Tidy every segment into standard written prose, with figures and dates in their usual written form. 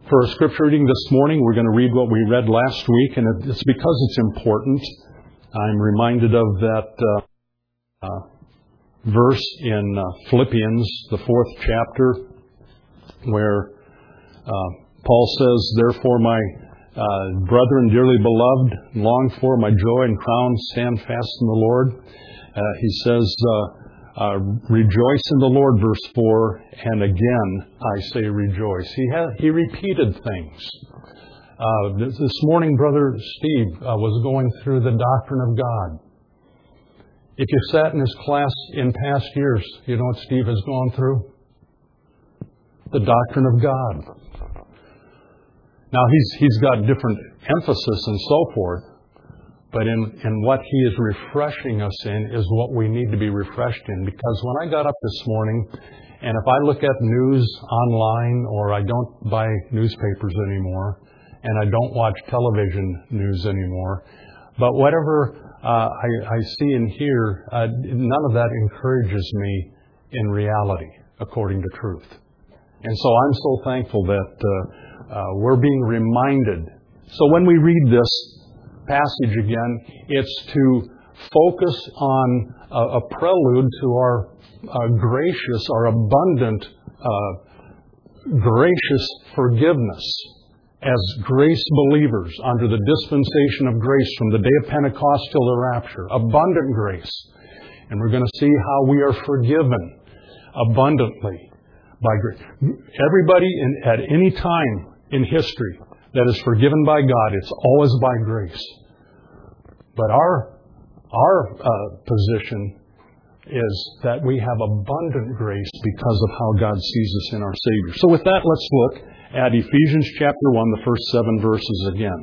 For our scripture reading this morning, we're going to read what we read last week, and it's because it's important. I'm reminded of that verse in Philippians, the 4th chapter, where Paul says, "Therefore, my brethren, dearly beloved, long for my joy and crown, stand fast in the Lord." He says, "Rejoice in the Lord," verse 4, and again I say rejoice. He repeated things. This morning, Brother Steve was going through the doctrine of God. If you sat in his class in past years, you know what Steve has gone through? The doctrine of God. Now, he's got different emphasis and so forth, but in what he is refreshing us in is what we need to be refreshed in. Because when I got up this morning, and if I look at news online, or I don't buy newspapers anymore, and I don't watch television news anymore, but whatever I see and hear, none of that encourages me in reality, according to truth. And so I'm so thankful that we're being reminded. So when we read this passage again, it's to focus on a prelude to our gracious, our abundant, gracious forgiveness as grace believers under the dispensation of grace from the day of Pentecost till the rapture. Abundant grace. And we're going to see how we are forgiven abundantly by grace. Everybody at any time in history that is forgiven by God, it's always by grace. But our position is that we have abundant grace because of how God sees us in our Savior. So with that, let's look at Ephesians chapter 1, the first 7 verses again.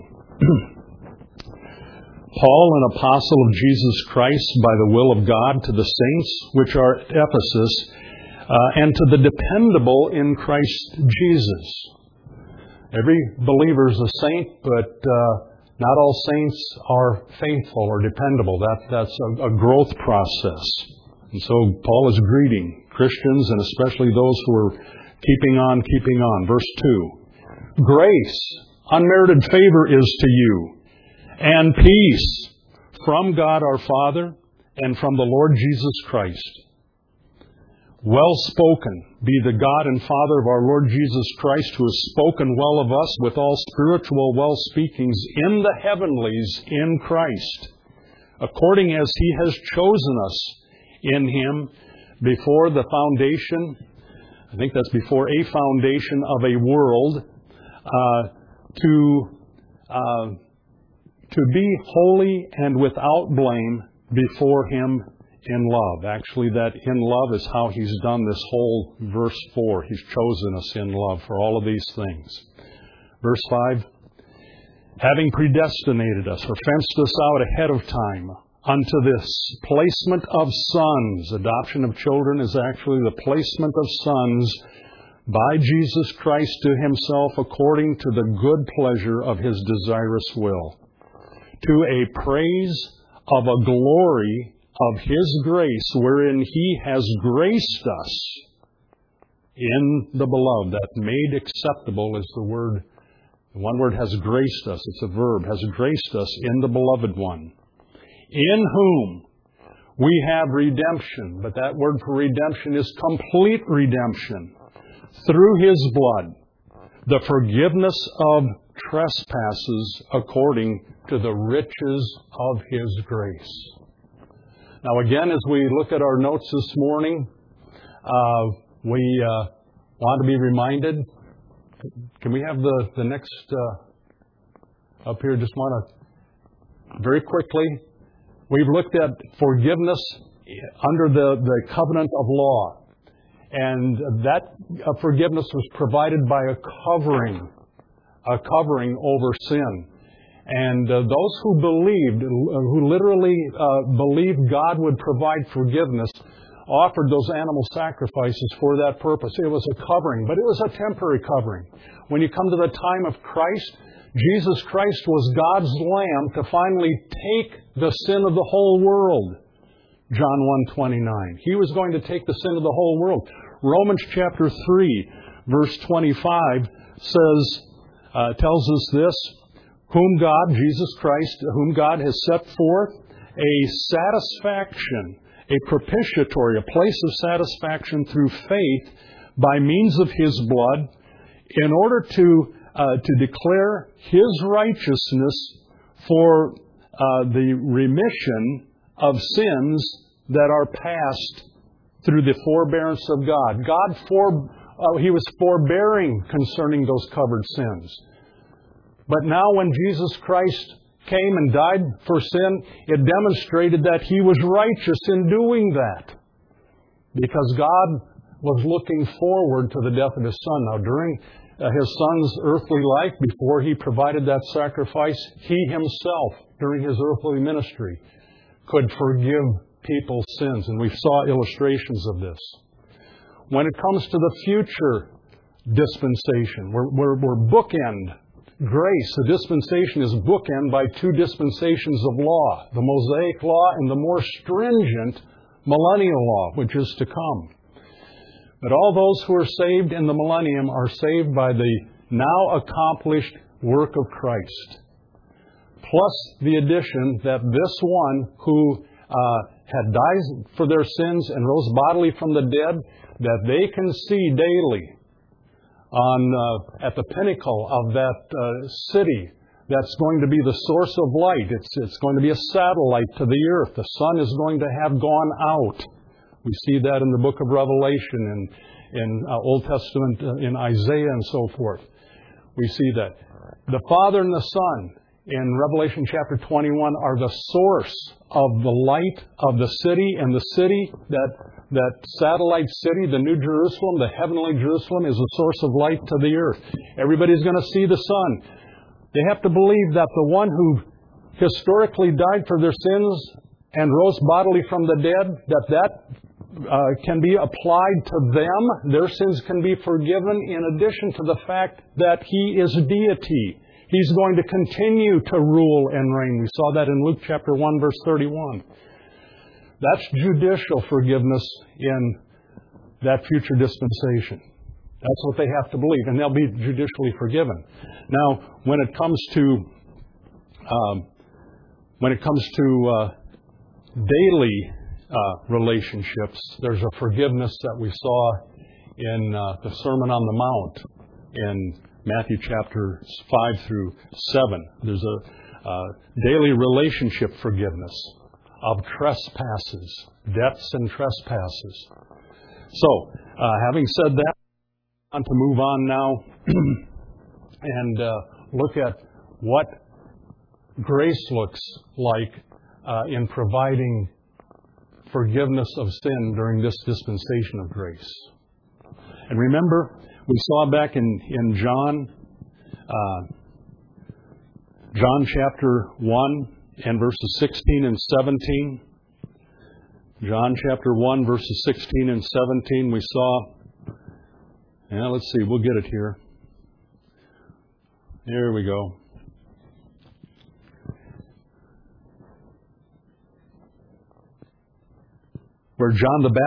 Paul, an apostle of Jesus Christ by the will of God, to the saints which are at Ephesus, and to the dependable in Christ Jesus. Every believer is a saint, but not all saints are faithful or dependable. That's a growth process. And so Paul is greeting Christians, and especially those who are keeping on. Verse 2. Grace, unmerited favor is to you, and peace from God our Father and from the Lord Jesus Christ. Well spoken be the God and Father of our Lord Jesus Christ, who has spoken well of us with all spiritual well speakings in the heavenlies in Christ, according as He has chosen us in Him before the foundation, I think that's before a foundation of a world, to be holy and without blame before Him in love. Actually, that in love is how He's done this whole verse 4. He's chosen us in love for all of these things. Verse 5, having predestinated us, or fenced us out ahead of time, unto this placement of sons. Adoption of children is actually the placement of sons by Jesus Christ to Himself, according to the good pleasure of His desirous will, to a praise of a glory of His grace, wherein He has graced us in the beloved. That made acceptable is the word. The one word has graced us. It's a verb. Has graced us in the beloved one, in whom we have redemption. But that word for redemption is complete redemption. Through His blood, the forgiveness of trespasses according to the riches of His grace. Now again, as we look at our notes this morning, we want to be reminded. Can we have the next up here? Just want to very quickly. We've looked at forgiveness under the covenant of law. And that forgiveness was provided by a covering over sin. And those who believed, who literally believed God would provide forgiveness, offered those animal sacrifices for that purpose. It was a covering, but it was a temporary covering. When you come to the time of Christ, Jesus Christ was God's Lamb to finally take the sin of the whole world. John 1:29. He was going to take the sin of the whole world. Romans chapter 3, verse 25 says, tells us this, whom God, Jesus Christ, whom God has set forth a satisfaction, a propitiatory, a place of satisfaction through faith by means of His blood, in order to declare His righteousness for the remission of sins that are passed through the forbearance of God. He was forbearing concerning those covered sins. But now when Jesus Christ came and died for sin, it demonstrated that He was righteous in doing that. Because God was looking forward to the death of His Son. Now, during His Son's earthly life, before He provided that sacrifice, He Himself, during His earthly ministry, could forgive people's sins. And we saw illustrations of this. When it comes to the future dispensation, we're bookend. Grace, the dispensation is bookend by two dispensations of law, the Mosaic law and the more stringent millennial law, which is to come. But all those who are saved in the millennium are saved by the now accomplished work of Christ. Plus the addition that this one who had died for their sins and rose bodily from the dead, that they can see daily at the pinnacle of that city that's going to be the source of light. It's going to be a satellite to the earth. The sun is going to have gone out. We see that in the book of Revelation and in Old Testament in Isaiah and so forth. We see that. The Father and the Son in Revelation chapter 21 are the source of the light of the city, and the city, that satellite city, the New Jerusalem, the heavenly Jerusalem, is the source of light to the earth. Everybody's going to see the sun. They have to believe that the one who historically died for their sins and rose bodily from the dead, that can be applied to them. Their sins can be forgiven in addition to the fact that He is deity. He's going to continue to rule and reign. We saw that in Luke chapter 1, verse 31. That's judicial forgiveness in that future dispensation. That's what they have to believe, and they'll be judicially forgiven. Now, when it comes to daily relationships, there's a forgiveness that we saw in the Sermon on the Mount in Matthew chapter 5 through 7. There's a daily relationship forgiveness of trespasses, debts and trespasses. So, having said that, I want to move on now and look at what grace looks like in providing forgiveness of sin during this dispensation of grace. And remember, we saw back in John chapter 1 and verses 16 and 17. John chapter 1, verses 16 and 17, we saw, let's see, we'll get it here. There we go. Where John the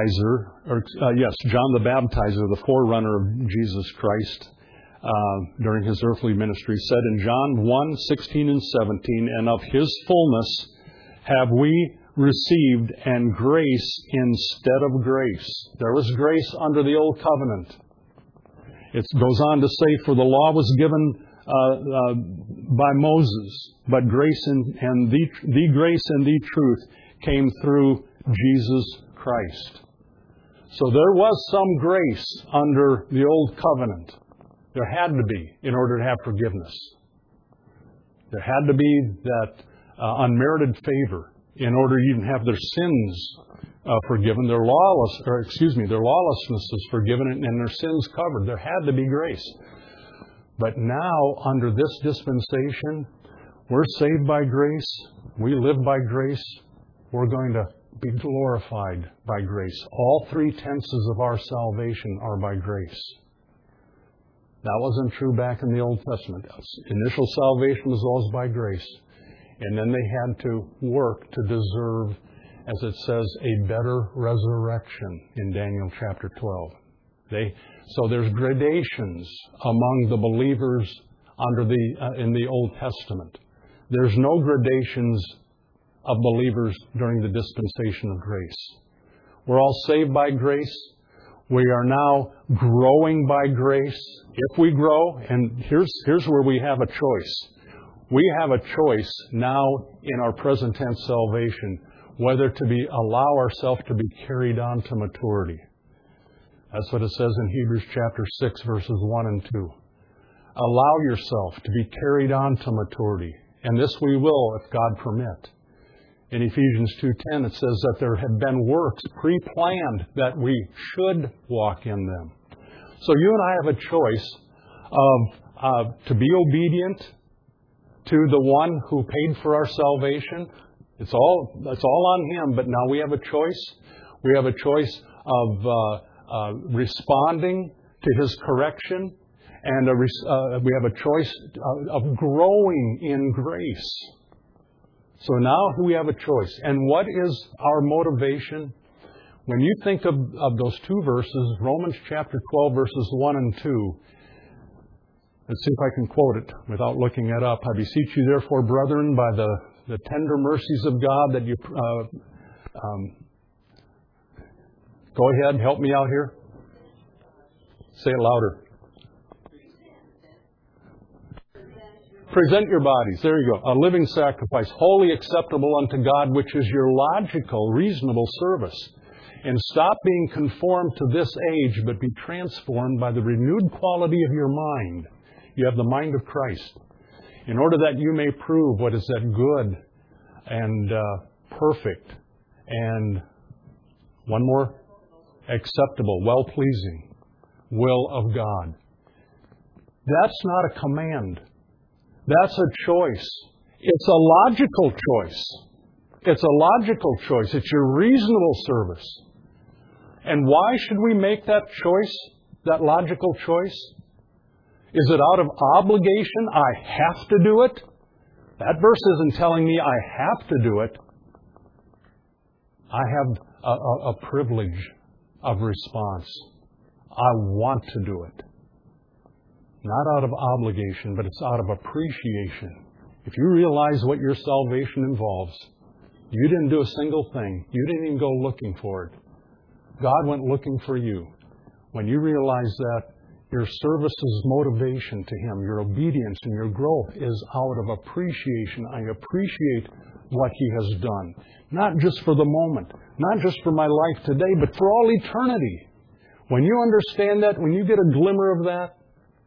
Baptizer, the forerunner of Jesus Christ, during His earthly ministry, said in John 1, 16 and 17, and of His fullness have we received, and grace instead of grace. There was grace under the old covenant. It goes on to say, for the law was given by Moses, but grace and the grace and the truth came through Jesus Christ. So there was some grace under the old covenant. There had to be in order to have forgiveness. There had to be that unmerited favor in order to even have their sins forgiven, their lawlessness is forgiven, and their sins covered. There had to be grace. But now, under this dispensation, we're saved by grace. We live by grace. We're going to be glorified by grace. All three tenses of our salvation are by grace. That wasn't true back in the Old Testament. Initial salvation was always by grace. And then they had to work to deserve, as it says, a better resurrection in Daniel chapter 12. So there's gradations among the believers in the Old Testament. There's no gradations of believers during the dispensation of grace. We're all saved by grace. We are now growing by grace. If we grow, and here's where we have a choice. We have a choice now in our present tense salvation whether to allow ourselves to be carried on to maturity. That's what it says in Hebrews chapter 6, verses 1 and 2. Allow yourself to be carried on to maturity. And this we will if God permit. In Ephesians 2:10 it says that there have been works pre-planned that we should walk in them. So you and I have a choice of to be obedient to the one who paid for our salvation. It's all on Him, but now we have a choice. We have a choice of responding to His correction, and we have a choice of growing in grace. So now we have a choice. And what is our motivation? When you think of those two verses, Romans chapter 12, verses 1 and 2, let's see if I can quote it without looking it up. I beseech you, therefore, brethren, by the tender mercies of God, that you... go ahead, help me out here. Say it louder. Present your bodies, there you go, a living sacrifice, wholly acceptable unto God, which is your logical, reasonable service. And stop being conformed to this age, but be transformed by the renewed quality of your mind. You have the mind of Christ. In order that you may prove what is that good and perfect and, one more, acceptable, well-pleasing will of God. That's not a command. That's a choice. It's a logical choice. It's a logical choice. It's your reasonable service. And why should we make that choice, that logical choice? Is it out of obligation? I have to do it? That verse isn't telling me I have to do it. I have a privilege of response. I want to do it. Not out of obligation, but it's out of appreciation. If you realize what your salvation involves, you didn't do a single thing. You didn't even go looking for it. God went looking for you. When you realize that, your service's motivation to Him, your obedience and your growth is out of appreciation. I appreciate what He has done. Not just for the moment, not just for my life today, but for all eternity. When you understand that, when you get a glimmer of that,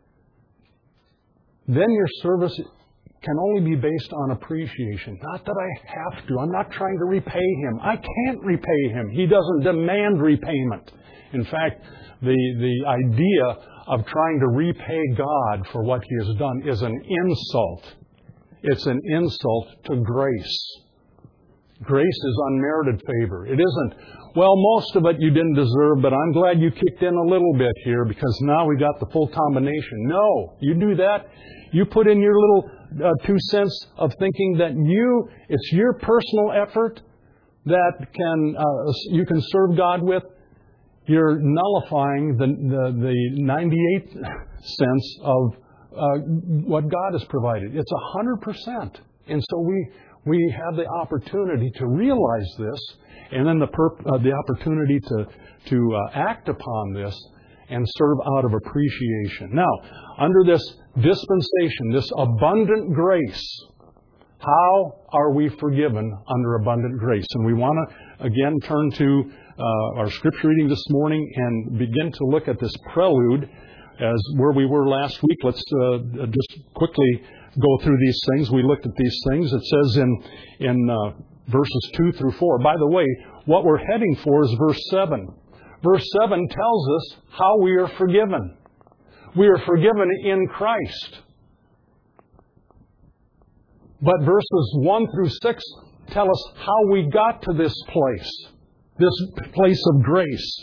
then your service can only be based on appreciation. Not that I have to. I'm not trying to repay Him. I can't repay Him. He doesn't demand repayment. In fact, the idea of trying to repay God for what He has done is an insult. It's an insult to grace. Grace is unmerited favor. It isn't, well, most of it you didn't deserve, but I'm glad you kicked in a little bit here because now we got the full combination. No, you do that. You put in your little 2 cents of thinking that it's your personal effort that you can serve God with. You're nullifying the 98 cents of what God has provided. It's 100%. And so we have the opportunity to realize this, and then the opportunity to act upon this and serve out of appreciation. Now, under this dispensation, this abundant grace, how are we forgiven under abundant grace? And we want to, again, turn to our scripture reading this morning and begin to look at this prelude as where we were last week. Let's just quickly go through these things. We looked at these things. It says in verses 2 through 4. By the way, what we're heading for is verse 7. Verse 7 tells us how we are forgiven. We are forgiven in Christ. But verses 1 through 6 tell us how we got to this place of grace.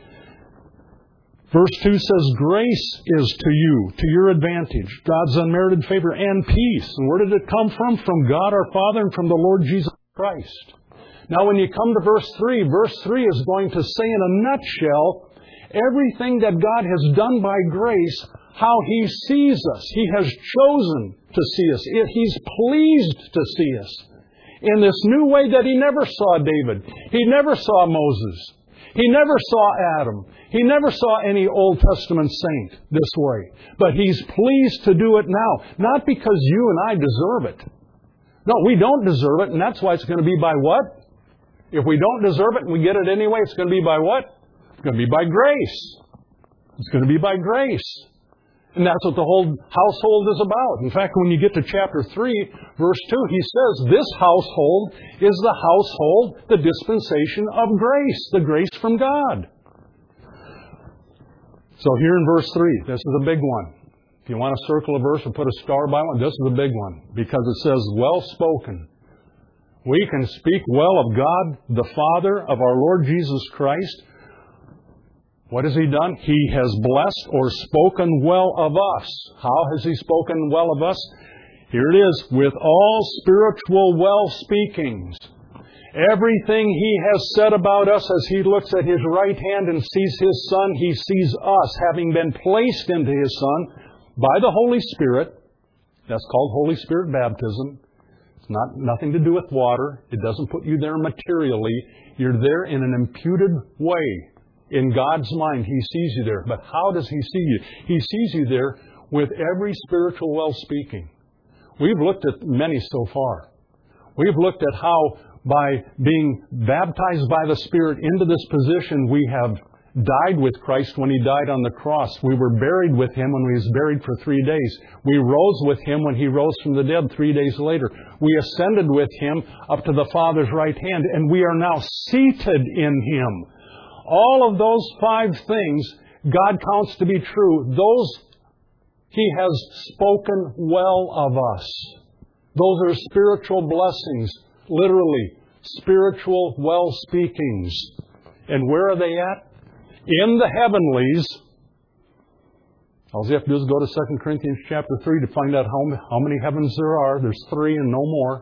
Verse 2 says, grace is to you, to your advantage, God's unmerited favor and peace. And where did it come from? From God our Father and from the Lord Jesus Christ. Now when you come to verse 3 is going to say in a nutshell everything that God has done by grace, how He sees us. He has chosen to see us. He's pleased to see us in this new way that He never saw David. He never saw Moses. He never saw Adam. He never saw any Old Testament saint this way. But He's pleased to do it now. Not because you and I deserve it. No, we don't deserve it, and that's why it's going to be by what? If we don't deserve it and we get it anyway, it's going to be by what? It's going to be by grace. It's going to be by grace. And that's what the whole household is about. In fact, when you get to chapter 3, verse 2, he says, this household is the household, the dispensation of grace, the grace from God. So here in verse 3, this is a big one. If you want to circle a verse or put a star by one, this is a big one. Because it says, well spoken. We can speak well of God, the Father, of our Lord Jesus Christ. What has He done? He has blessed or spoken well of us. How has He spoken well of us? Here it is. With all spiritual well-speakings. Everything He has said about us as He looks at His right hand and sees His Son, He sees us having been placed into His Son by the Holy Spirit. That's called Holy Spirit baptism. It's nothing to do with water. It doesn't put you there materially. You're there in an imputed way. In God's mind, He sees you there. But how does He see you? He sees you there with every spiritual well-speaking. We've looked at many so far. We've looked at how by being baptized by the Spirit into this position, we have died with Christ when He died on the cross. We were buried with Him when He was buried for 3 days. We rose with Him when He rose from the dead 3 days later. We ascended with Him up to the Father's right hand, and we are now seated in Him. All of those 5 things God counts to be true. Those He has spoken well of us. Those are spiritual blessings. Literally, spiritual well-speakings. And where are they at? In the heavenlies. All you have to do is go to 2 Corinthians chapter 3 to find out how many heavens there are. There's 3 and no more.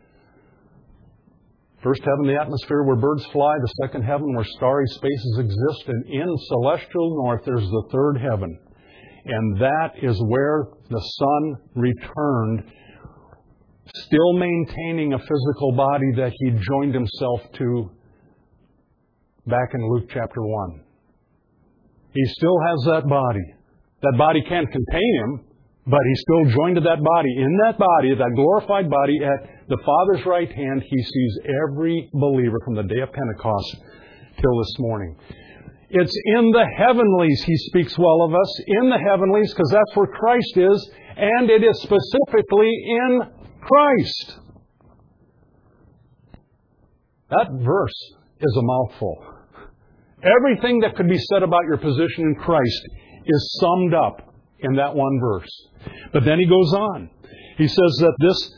First heaven, the atmosphere where birds fly. The second heaven, where starry spaces exist. And in celestial north, there's the third heaven. And that is where the Son returned, still maintaining a physical body that He joined Himself to back in Luke chapter 1. He still has that body. That body can't contain Him, but He's still joined to that body. In that body, that glorified body, at the Father's right hand, He sees every believer from the day of Pentecost till this morning. It's in the heavenlies He speaks well of us. In the heavenlies, because that's where Christ is. And it is specifically in Christ. That verse is a mouthful. Everything that could be said about your position in Christ is summed up in that one verse. But then he goes on. He says that this,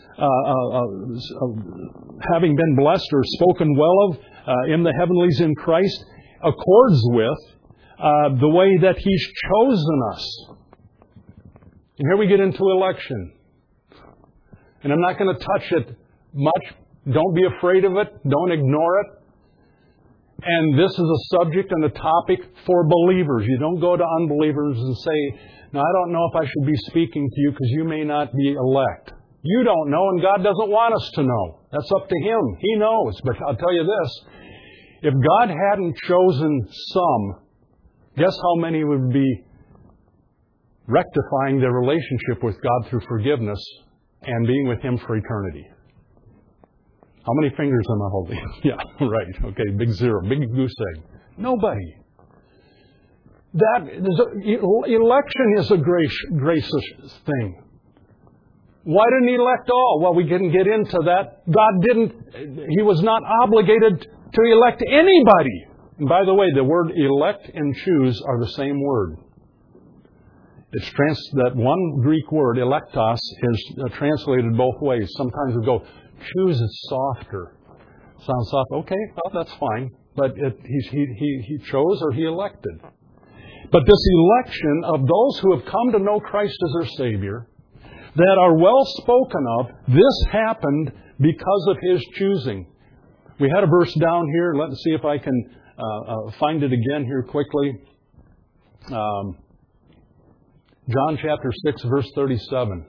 having been blessed or spoken well of in the heavenlies in Christ, accords with the way that He's chosen us. And here we get into election. And I'm not going to touch it much. Don't be afraid of it. Don't ignore it. And this is a subject and a topic for believers. You don't go to unbelievers and say, "No, I don't know if I should be speaking to you because you may not be elect." You don't know, and God doesn't want us to know. That's up to Him. He knows. But I'll tell you this. If God hadn't chosen some, guess how many would be rectifying their relationship with God through forgiveness and being with Him for eternity? How many fingers am I holding? Yeah, right. Okay, big zero. Big goose egg. Nobody. Election is a gracious thing. Why didn't He elect all? Well, we didn't get into that. He was not obligated to elect anybody. And by the way, the word elect and choose are the same word. It's that one Greek word, electos, is translated both ways. Sometimes we go, choose is softer. Sounds soft. Okay, well, that's fine. But he chose or He elected. But this election of those who have come to know Christ as their Savior, that are well spoken of, this happened because of His choosing. We had a verse down here. Let's see if I can find it again here quickly. John chapter 6, verse 37.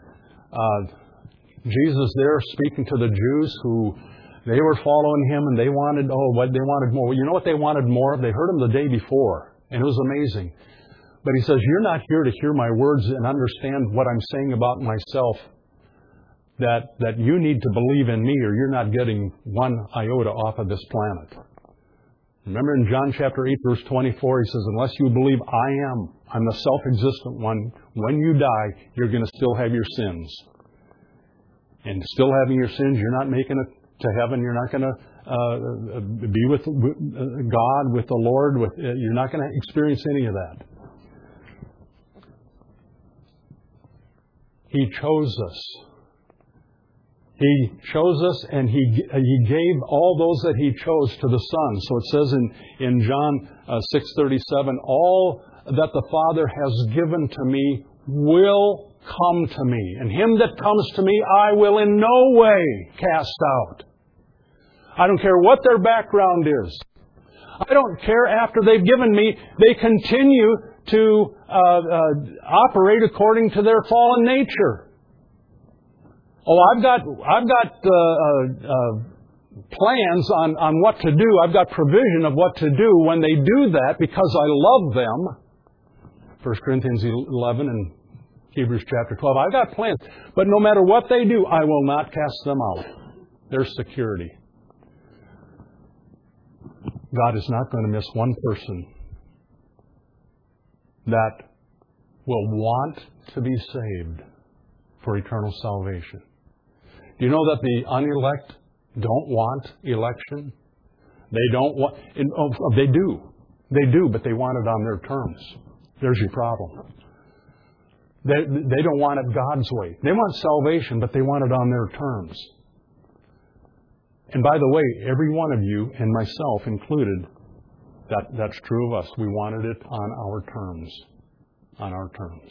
Jesus there speaking to the Jews who they were following Him and they wanted more. You know what they wanted more of? They heard Him the day before, and it was amazing. But He says, you're not here to hear my words and understand what I'm saying about myself. That you need to believe in me or you're not getting one iota off of this planet. Remember in John chapter 8, verse 24, He says, unless you believe I'm the self-existent one, when you die, you're going to still have your sins. And still having your sins, you're not making it to heaven. You're not going to be with God, with the Lord. You're not going to experience any of that. He chose us. He chose us and He gave all those that He chose to the Son. So it says in John 6:37, all that the Father has given to me will come to me. And him that comes to me I will in no way cast out. I don't care what their background is. I don't care after they've given me, they continue to operate according to their fallen nature. Oh, I've got plans on what to do. I've got provision of what to do when they do that because I love them. 1 Corinthians 11 and Hebrews chapter 12. I've got plans. But no matter what they do, I will not cast them out. There's security. God is not going to miss one person that will want to be saved for eternal salvation. Do you know that the unelect don't want election? They don't want... They do. They do, but they want it on their terms. There's your problem. They don't want it God's way. They want salvation, but they want it on their terms. And by the way, every one of you, and myself included, that's true of us. We wanted it on our terms. On our terms.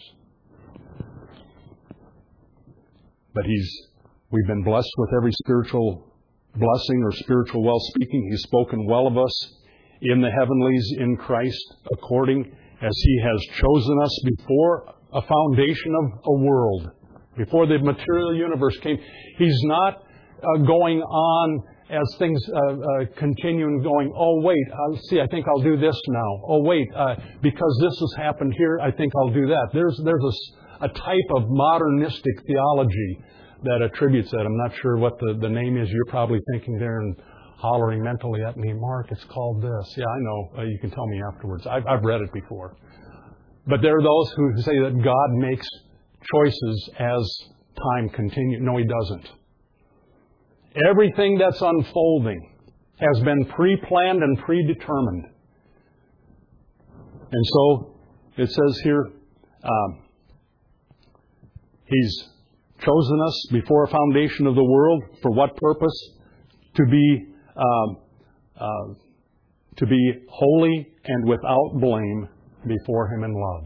But we've been blessed with every spiritual blessing or spiritual well-speaking. He's spoken well of us in the heavenlies in Christ, according as He has chosen us before a foundation of a world. Before the material universe came. He's not going on as things continue and going, oh wait, I think I'll do this now. Oh wait, because this has happened here, I think I'll do that. There's a type of modernistic theology that attributes that. I'm not sure what the name is. You're probably thinking there and hollering mentally at me, Mark, it's called this. Yeah, I know. You can tell me afterwards. I've read it before. But there are those who say that God makes choices as time continues. No, He doesn't. Everything that's unfolding has been pre-planned and predetermined. And so it says here, He's chosen us before a foundation of the world. For what purpose? To be holy and without blame before Him in love.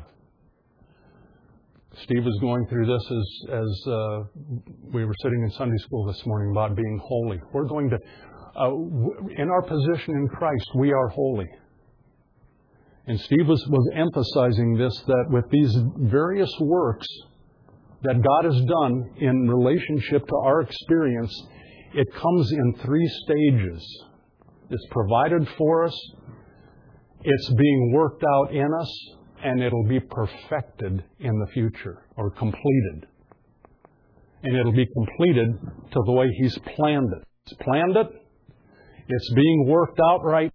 Steve was going through this as we were sitting in Sunday school this morning about being holy. We're going to, in our position in Christ, we are holy. And Steve was emphasizing this, that with these various works that God has done in relationship to our experience, it comes in 3 stages. It's provided for us, it's being worked out in us, and it'll be perfected in the future, or completed. And it'll be completed to the way He's planned it. He's planned it. It's being worked out right.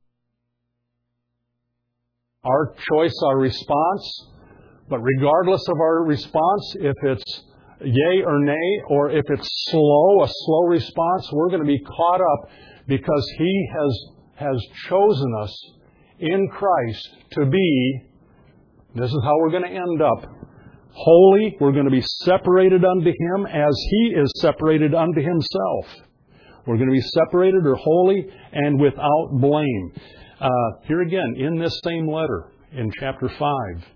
Our choice, our response. But regardless of our response, if it's yay or nay, or if it's a slow response, we're going to be caught up because He has chosen us in Christ to be, this is how we're going to end up, holy. We're going to be separated unto Him as He is separated unto Himself. We're going to be separated or holy and without blame. Here again, in this same letter, in chapter 5,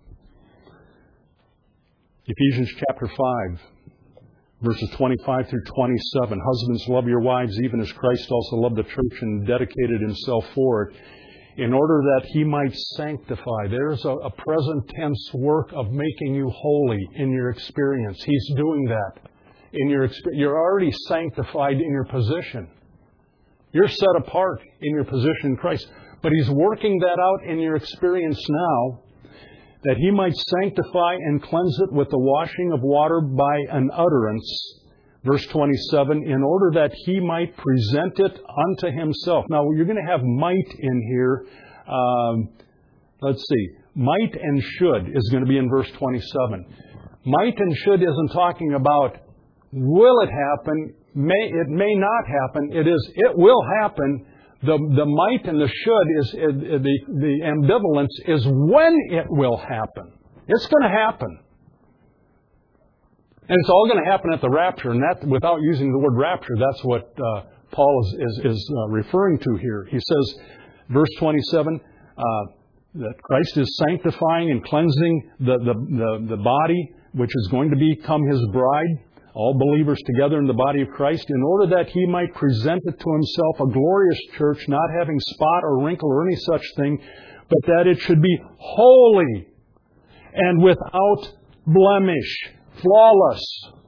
Ephesians chapter 5, verses 25 through 27. Husbands, love your wives even as Christ also loved the church and dedicated Himself for it. in order that He might sanctify. There's a present tense work of making you holy in your experience. He's doing that in your experience. You're already sanctified in your position. You're set apart in your position in Christ. But He's working that out in your experience now, that He might sanctify and cleanse it with the washing of water by an utterance. Verse 27, in order that He might present it unto Himself. Now, you're going to have might in here. Let's see. Might and should is going to be in verse 27. Might and should isn't talking about will it happen, it may not happen. It will happen. The might and the should is the ambivalence is when it will happen. It's going to happen. And it's all going to happen at the rapture. And that, without using the word rapture, that's what Paul is referring to here. He says, verse 27, that Christ is sanctifying and cleansing the body, which is going to become His bride, all believers together in the body of Christ, in order that He might present it to Himself a glorious church, not having spot or wrinkle or any such thing, but that it should be holy and without blemish, flawless.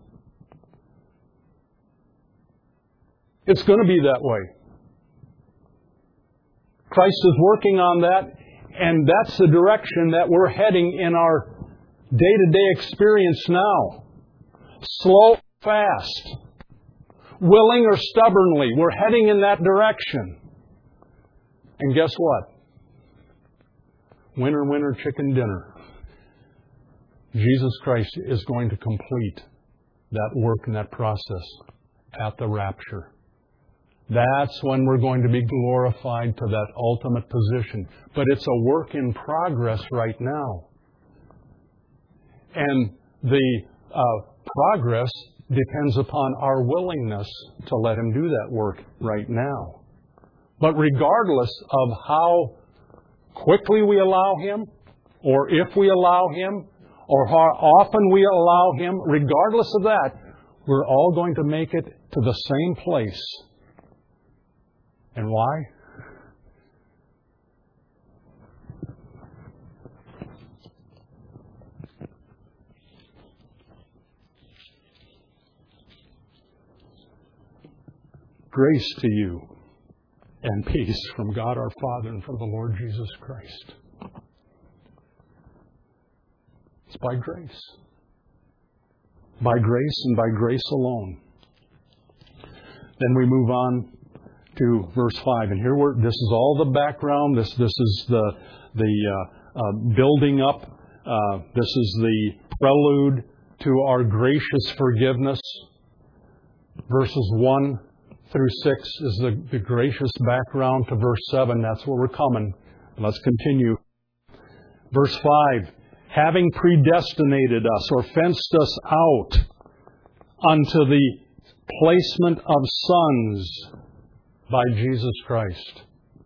It's going to be that way. Christ is working on that, and that's the direction that we're heading in our day-to-day experience now. Slow, fast, willing or stubbornly, we're heading in that direction. And guess what? Winner, winner, chicken dinner. Jesus Christ is going to complete that work and that process at the rapture. That's when we're going to be glorified to that ultimate position. But it's a work in progress right now. And the progress depends upon our willingness to let Him do that work right now. But regardless of how quickly we allow Him, or if we allow Him, or how often we allow Him, regardless of that, we're all going to make it to the same place. And why? Grace to you and peace from God our Father and from the Lord Jesus Christ. It's by grace. By grace and by grace alone. Then we move on to verse 5. And here this is all the background. This is the building up. This is the prelude to our gracious forgiveness. Verses 1 through 6 is the gracious background to verse 7. That's where we're coming. Let's continue. Verse 5. Having predestinated us or fenced us out unto the placement of sons by Jesus Christ.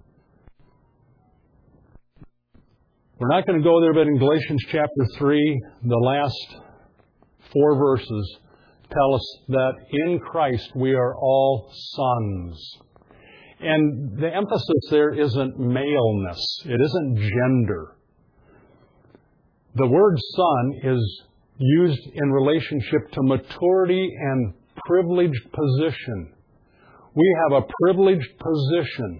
We're not going to go there, but in Galatians chapter 3, the last 4 verses tell us that in Christ we are all sons. And the emphasis there isn't maleness. It isn't gender. The word son is used in relationship to maturity and privileged position. We have a privileged position.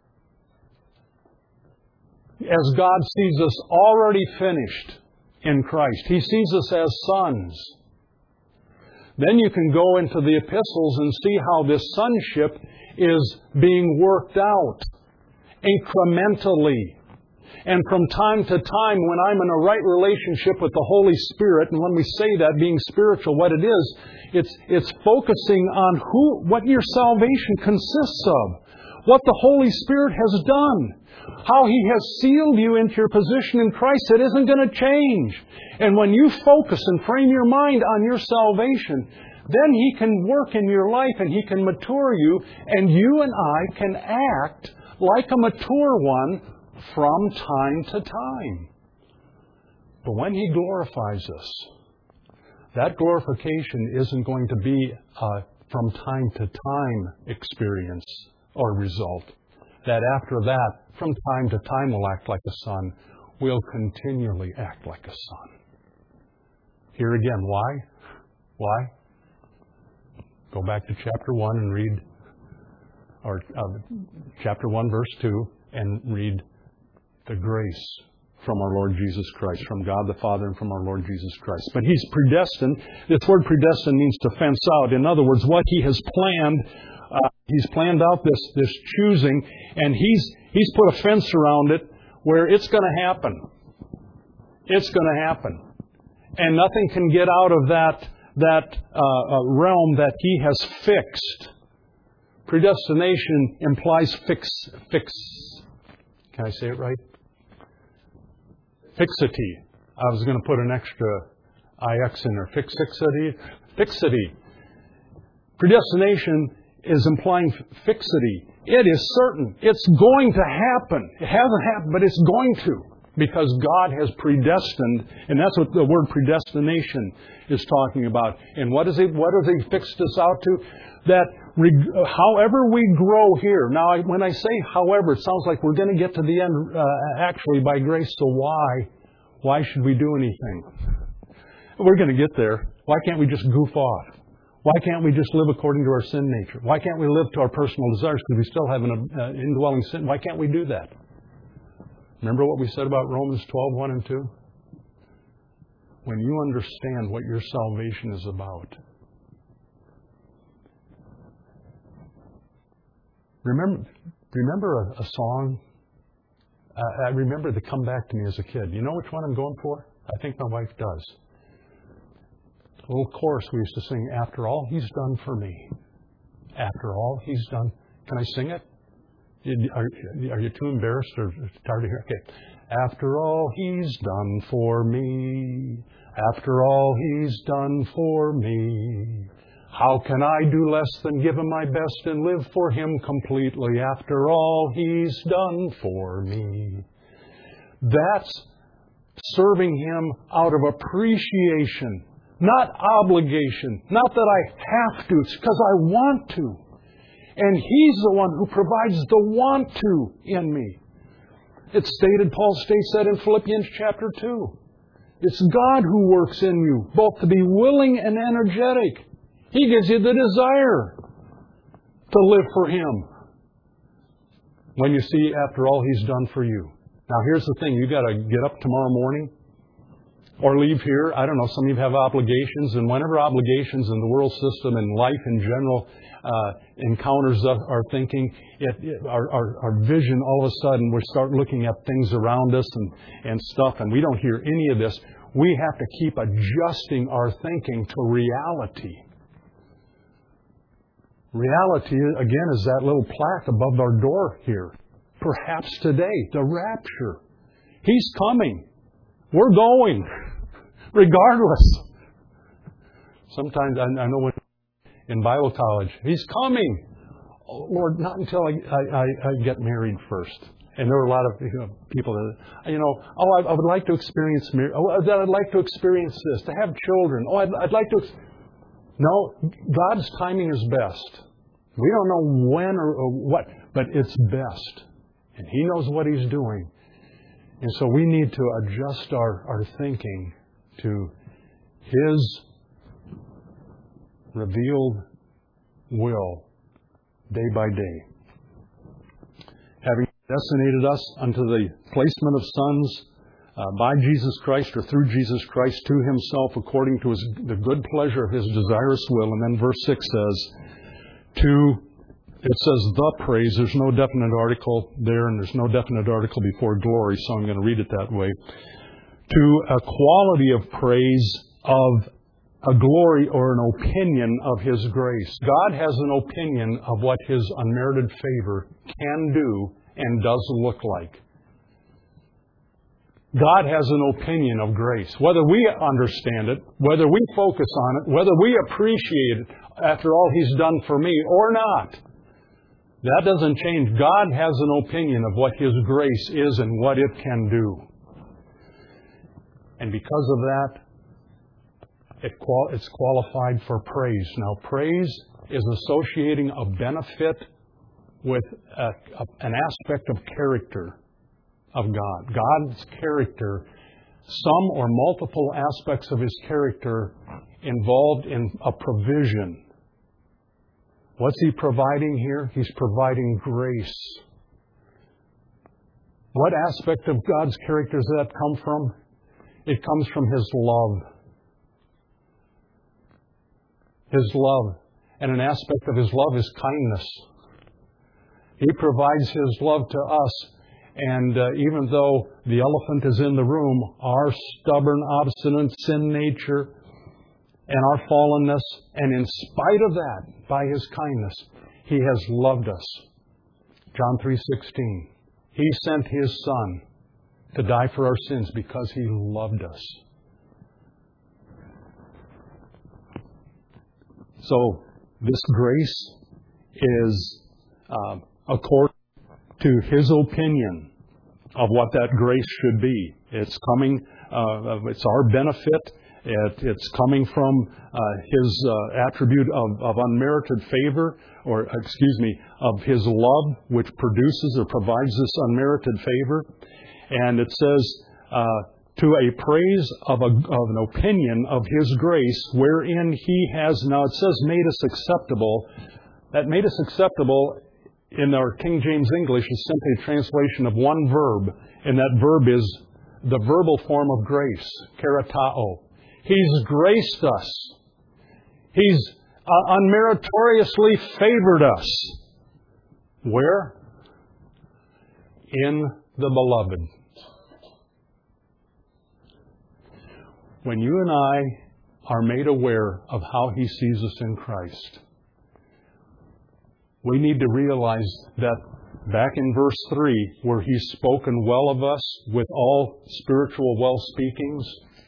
As God sees us already finished in Christ, He sees us as sons. Then you can go into the epistles and see how this sonship is being worked out incrementally. And from time to time, when I'm in a right relationship with the Holy Spirit, and when we say that, being spiritual, what it is, it's focusing on what your salvation consists of, what the Holy Spirit has done, how He has sealed you into your position in Christ. It isn't going to change. And when you focus and frame your mind on your salvation, then He can work in your life and He can mature you, and you and I can act like a mature one from time to time. But when He glorifies us, that glorification isn't going to be a from time to time experience or result. that after that, from time to time we'll act like a son. We'll continually act like a son. Here again, why? Why? Go back to chapter 1 and read, or chapter 1, verse 2, and read the grace from our Lord Jesus Christ, from God the Father and from our Lord Jesus Christ. But He's predestined. This word predestined means to fence out. In other words, what He has planned, He's planned out this choosing, and He's put a fence around it where it's going to happen. It's going to happen. And nothing can get out of that realm that He has fixed. Predestination implies fix. Can I say it right? Fixity. I was going to put an extra IX in there. Fixity. Predestination is implying fixity. It is certain. It's going to happen. It hasn't happened, but it's going to. Because God has predestined, and that's what the word predestination is talking about. And what has He fixed us out to? That however we grow here. Now, when I say however, it sounds like we're going to get to the end actually by grace. So why should we do anything? We're going to get there. Why can't we just goof off? Why can't we just live according to our sin nature? Why can't we live to our personal desires because we still have an indwelling sin? Why can't we do that? Remember what we said about Romans 12:1 and 2? When you understand what your salvation is about. Remember a song? I remember to come back to me as a kid. You know which one I'm going for? I think my wife does. A little chorus we used to sing, after all He's done for me. After all He's done. Can I sing it? Are you too embarrassed or tired to hear? Okay. After all He's done for me. After all He's done for me. How can I do less than give Him my best and live for Him completely? After all He's done for me. That's serving Him out of appreciation, not obligation. Not that I have to, it's because I want to. And He's the one who provides the want to in me. It's stated, Paul states that in Philippians chapter 2. It's God who works in you, both to be willing and energetic. He gives you the desire to live for Him. When you see, after all He's done for you. Now here's the thing, you've got to get up tomorrow morning or leave here. I don't know, some of you have obligations, and whenever obligations in the world system and life in general encounters our thinking, our vision, all of a sudden we start looking at things around us and stuff, and we don't hear any of this. We have to keep adjusting our thinking to reality. Reality, again, is that little plaque above our door here. Perhaps today, the rapture. He's coming. We're going, regardless. Sometimes, I know when in Bible college, He's coming. Oh, Lord, not until I get married first. And there were a lot of people that, I would like to experience marriage. Oh, I'd like to experience this, to have children. Oh, I'd like to. No, God's timing is best. We don't know when or what, but it's best. And He knows what He's doing. And so we need to adjust our thinking to His revealed will day by day. Having destinated us unto the placement of sons by Jesus Christ or through Jesus Christ to Himself according to the good pleasure of His desirous will. And then verse 6 says, it says the praise. There's no definite article there, and there's no definite article before glory, so I'm going to read it that way. To a quality of praise of a glory or an opinion of His grace. God has an opinion of what His unmerited favor can do and does look like. God has an opinion of grace. Whether we understand it, whether we focus on it, whether we appreciate it, after all He's done for me or not, that doesn't change. God has an opinion of what His grace is and what it can do. And because of that, it's qualified for praise. Now, praise is associating a benefit with an aspect of character of God. God's character, some or multiple aspects of His character involved in a provision. What's He providing here? He's providing grace. What aspect of God's character does that come from? It comes from His love. His love. And an aspect of His love is kindness. He provides His love to us. And even though the elephant is in the room, our stubborn, obstinate sin nature and our fallenness, and in spite of that, by His kindness, He has loved us. John 3:16. He sent His Son to die for our sins because He loved us. So this grace is according to His opinion of what that grace should be. It's coming, it's our benefit. It's coming from His attribute of unmerited favor, of His love, which produces or provides this unmerited favor. And it says, to a praise of an opinion of His grace, wherein He has, now it says made us acceptable. That made us acceptable in our King James English is simply a translation of one verb, and that verb is the verbal form of grace, karatao. He's graced us. He's unmeritoriously favored us. Where? In the Beloved. When you and I are made aware of how He sees us in Christ, we need to realize that back in verse 3, where He's spoken well of us with all spiritual well-speakings,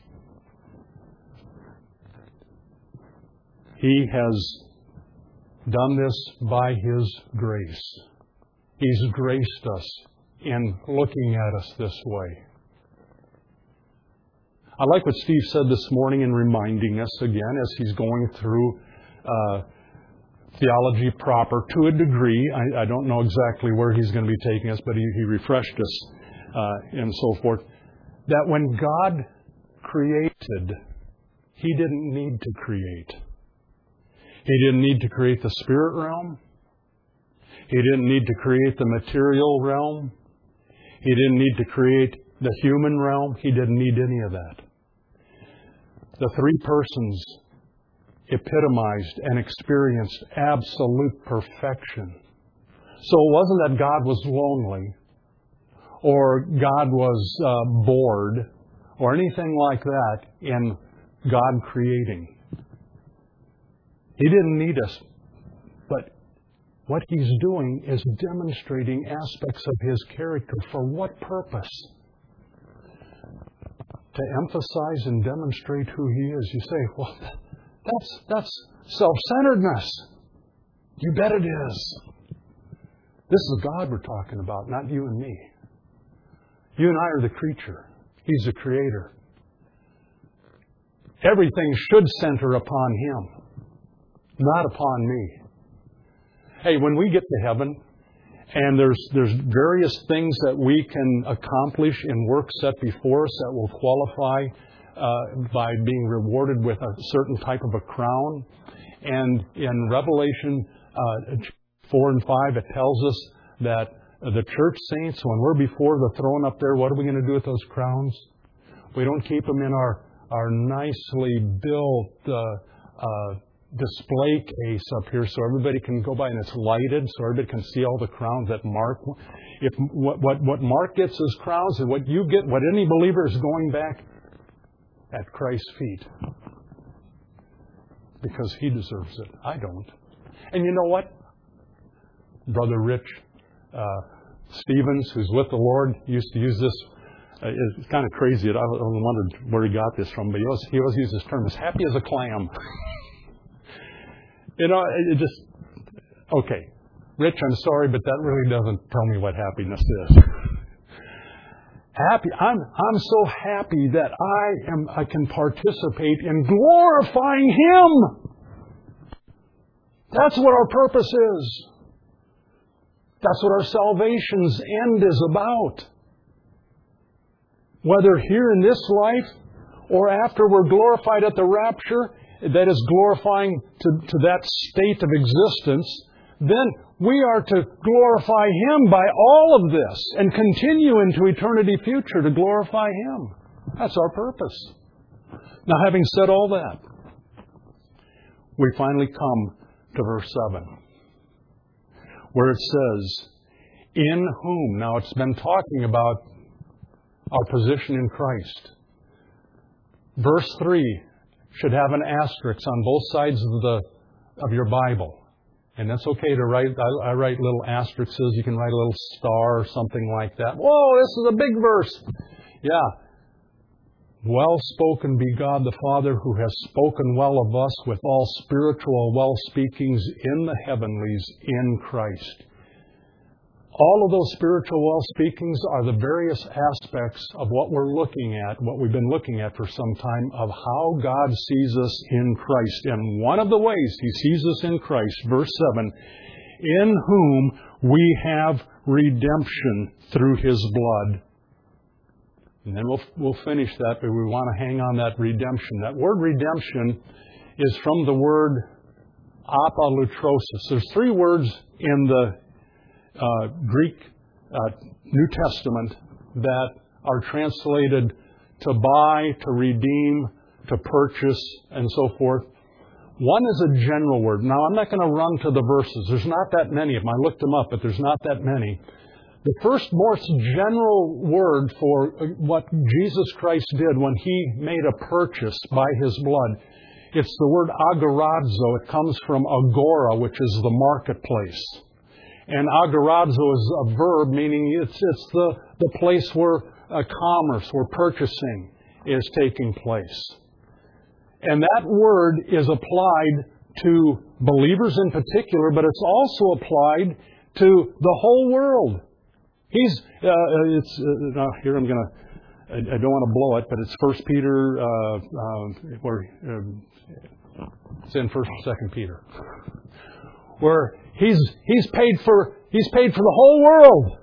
He has done this by His grace. He's graced us in looking at us this way. I like what Steve said this morning in reminding us again as he's going through theology proper to a degree. I don't know exactly where he's going to be taking us, but he refreshed us and so forth. That when God created, He didn't need to create. He didn't need to create the spirit realm. He didn't need to create the material realm. He didn't need to create the human realm. He didn't need any of that. The three persons epitomized and experienced absolute perfection. So it wasn't that God was lonely or God was bored or anything like that in God creating. He didn't need us. But what He's doing is demonstrating aspects of His character. For what purpose? To emphasize and demonstrate who He is. You say, well, that's self-centeredness. You bet it is. This is God we're talking about, not you and me. You and I are the creature. He's the creator. Everything should center upon Him, not upon me. Hey, when we get to heaven, and there's various things that we can accomplish in work set before us that will qualify by being rewarded with a certain type of a crown. And in Revelation 4 and 5, it tells us that the church saints, when we're before the throne up there, what are we going to do with those crowns? We don't keep them in our nicely built display case up here so everybody can go by and it's lighted so everybody can see all the crowns that Mark. If what Mark gets as crowns and what you get, what any believer is going back at Christ's feet. Because He deserves it. I don't. And you know what? Brother Rich Stevens, who's with the Lord, used to use this. It's kind of crazy. I wondered where he got this from, but he always used this term, as happy as a clam. You know, it just, okay. Rich, I'm sorry, but that really doesn't tell me what happiness is. Happy. I'm so happy that I can participate in glorifying Him. That's what our purpose is. That's what our salvation's end is about. Whether here in this life or after we're glorified at the rapture, that is glorifying to that state of existence, then we are to glorify Him by all of this and continue into eternity future to glorify Him. That's our purpose. Now, having said all that, we finally come to verse 7, where it says, in whom. Now, it's been talking about our position in Christ. Verse 3 should have an asterisk on both sides of your Bible. And that's okay to write. I write little asterisks. You can write a little star or something like that. Whoa, this is a big verse. Yeah. Well spoken be God the Father, who has spoken well of us with all spiritual well speakings in the heavenlies in Christ. All of those spiritual well speakings are the various aspects of what we're looking at, what we've been looking at for some time, of how God sees us in Christ. And one of the ways He sees us in Christ, verse 7, in whom we have redemption through His blood. And then we'll finish that, but we want to hang on that redemption. That word redemption is from the word apolutrosis. There's three words in the Greek New Testament that are translated to buy, to redeem, to purchase, and so forth. One is a general word. Now, I'm not going to run to the verses. There's not that many of them. I looked them up, but there's not that many. The first most general word for what Jesus Christ did when He made a purchase by His blood, it's the word agorazo. It comes from agora, which is the marketplace. And agorazo is a verb, meaning it's the place where commerce, where purchasing is taking place. And that word is applied to believers in particular, but it's also applied to the whole world. Here I'm going to, I don't want to blow it, but it's 1 Peter, it's in 1st and 2nd Peter, where He's paid for the whole world.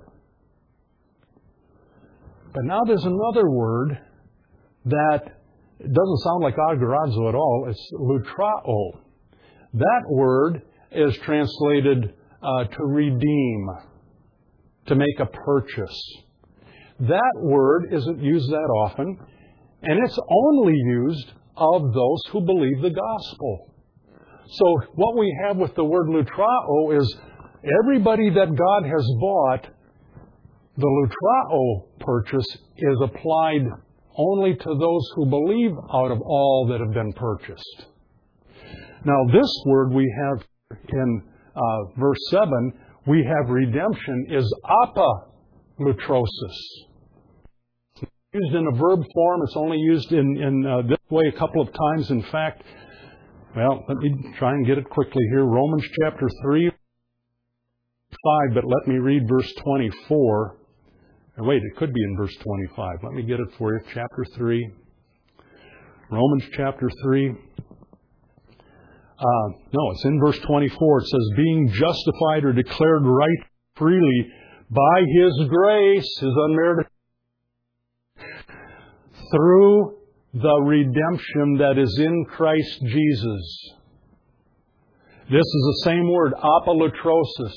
But now there's another word that doesn't sound like agorazo at all. It's lutrao. That word is translated to redeem, to make a purchase. That word isn't used that often, and it's only used of those who believe the gospel. So what we have with the word lutrao is everybody that God has bought, the lutrao purchase is applied only to those who believe out of all that have been purchased. Now this word we have in verse 7, we have redemption, is apolutrosis. It's used in a verb form. It's only used in this way a couple of times. In fact, well, let me try and get it quickly here. Romans chapter 3, 5, but let me read verse 24. Wait, it could be in verse 25. Let me get it for you. Chapter 3. Romans chapter 3. No, it's in verse 24. It says, being justified or declared right freely by His grace, His unmerited, through the redemption that is in Christ Jesus. This is the same word, apolutrosis.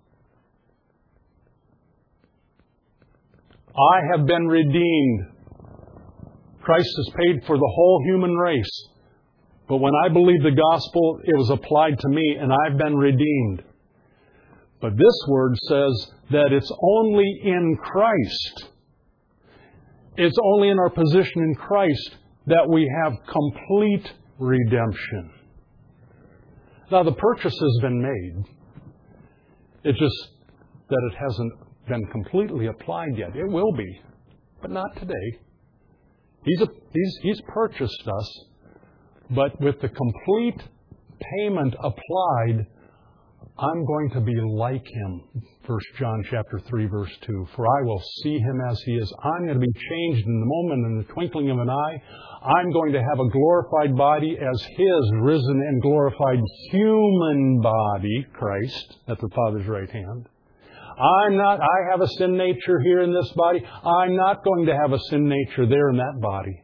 I have been redeemed. Christ has paid for the whole human race. But when I believed the gospel, it was applied to me, and I've been redeemed. But this word says that it's only in Christ. It's only in our position in Christ that we have complete redemption. Now, the purchase has been made. It's just that it hasn't been completely applied yet. It will be, but not today. He's purchased us, but with the complete payment applied, I'm going to be like Him. 1 John chapter 3, verse 2. For I will see Him as He is. I'm going to be changed in the moment, in the twinkling of an eye. I'm going to have a glorified body as His risen and glorified human body, Christ, at the Father's right hand. I have a sin nature here in this body. I'm not going to have a sin nature there in that body.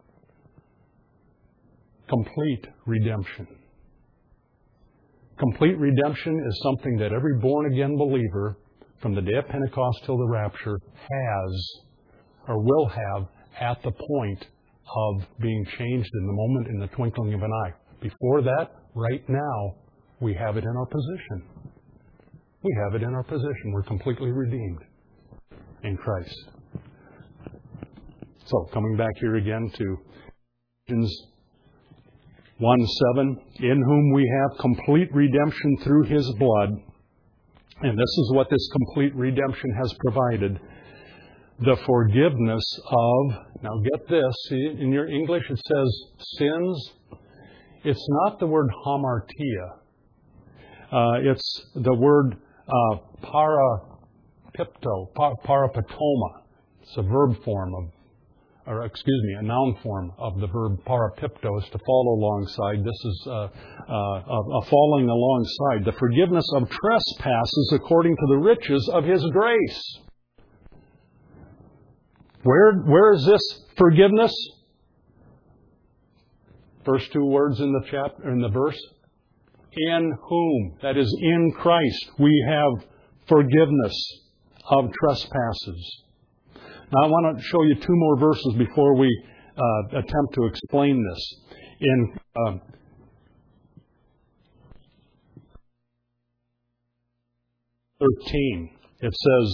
Complete redemption. Complete redemption is something that every born-again believer from the day of Pentecost till the rapture has or will have at the point of being changed in the moment, in the twinkling of an eye. Before that, right now, we have it in our position. We have it in our position. We're completely redeemed in Christ. So, coming back here again to Ephesians 1:7, in whom we have complete redemption through His blood. And this is what this complete redemption has provided. The forgiveness of, now get this, see, in your English it says sins. It's not the word hamartia. It's the word parapiptoma. It's a verb form of, a noun form of the verb parapiptos, to follow alongside. This is a following alongside. The forgiveness of trespasses according to the riches of His grace. Where is this forgiveness? First two words in the chapter, in the verse. In whom, that is in Christ, we have forgiveness of trespasses. Now I want to show you two more verses before we attempt to explain this. In 13, it says,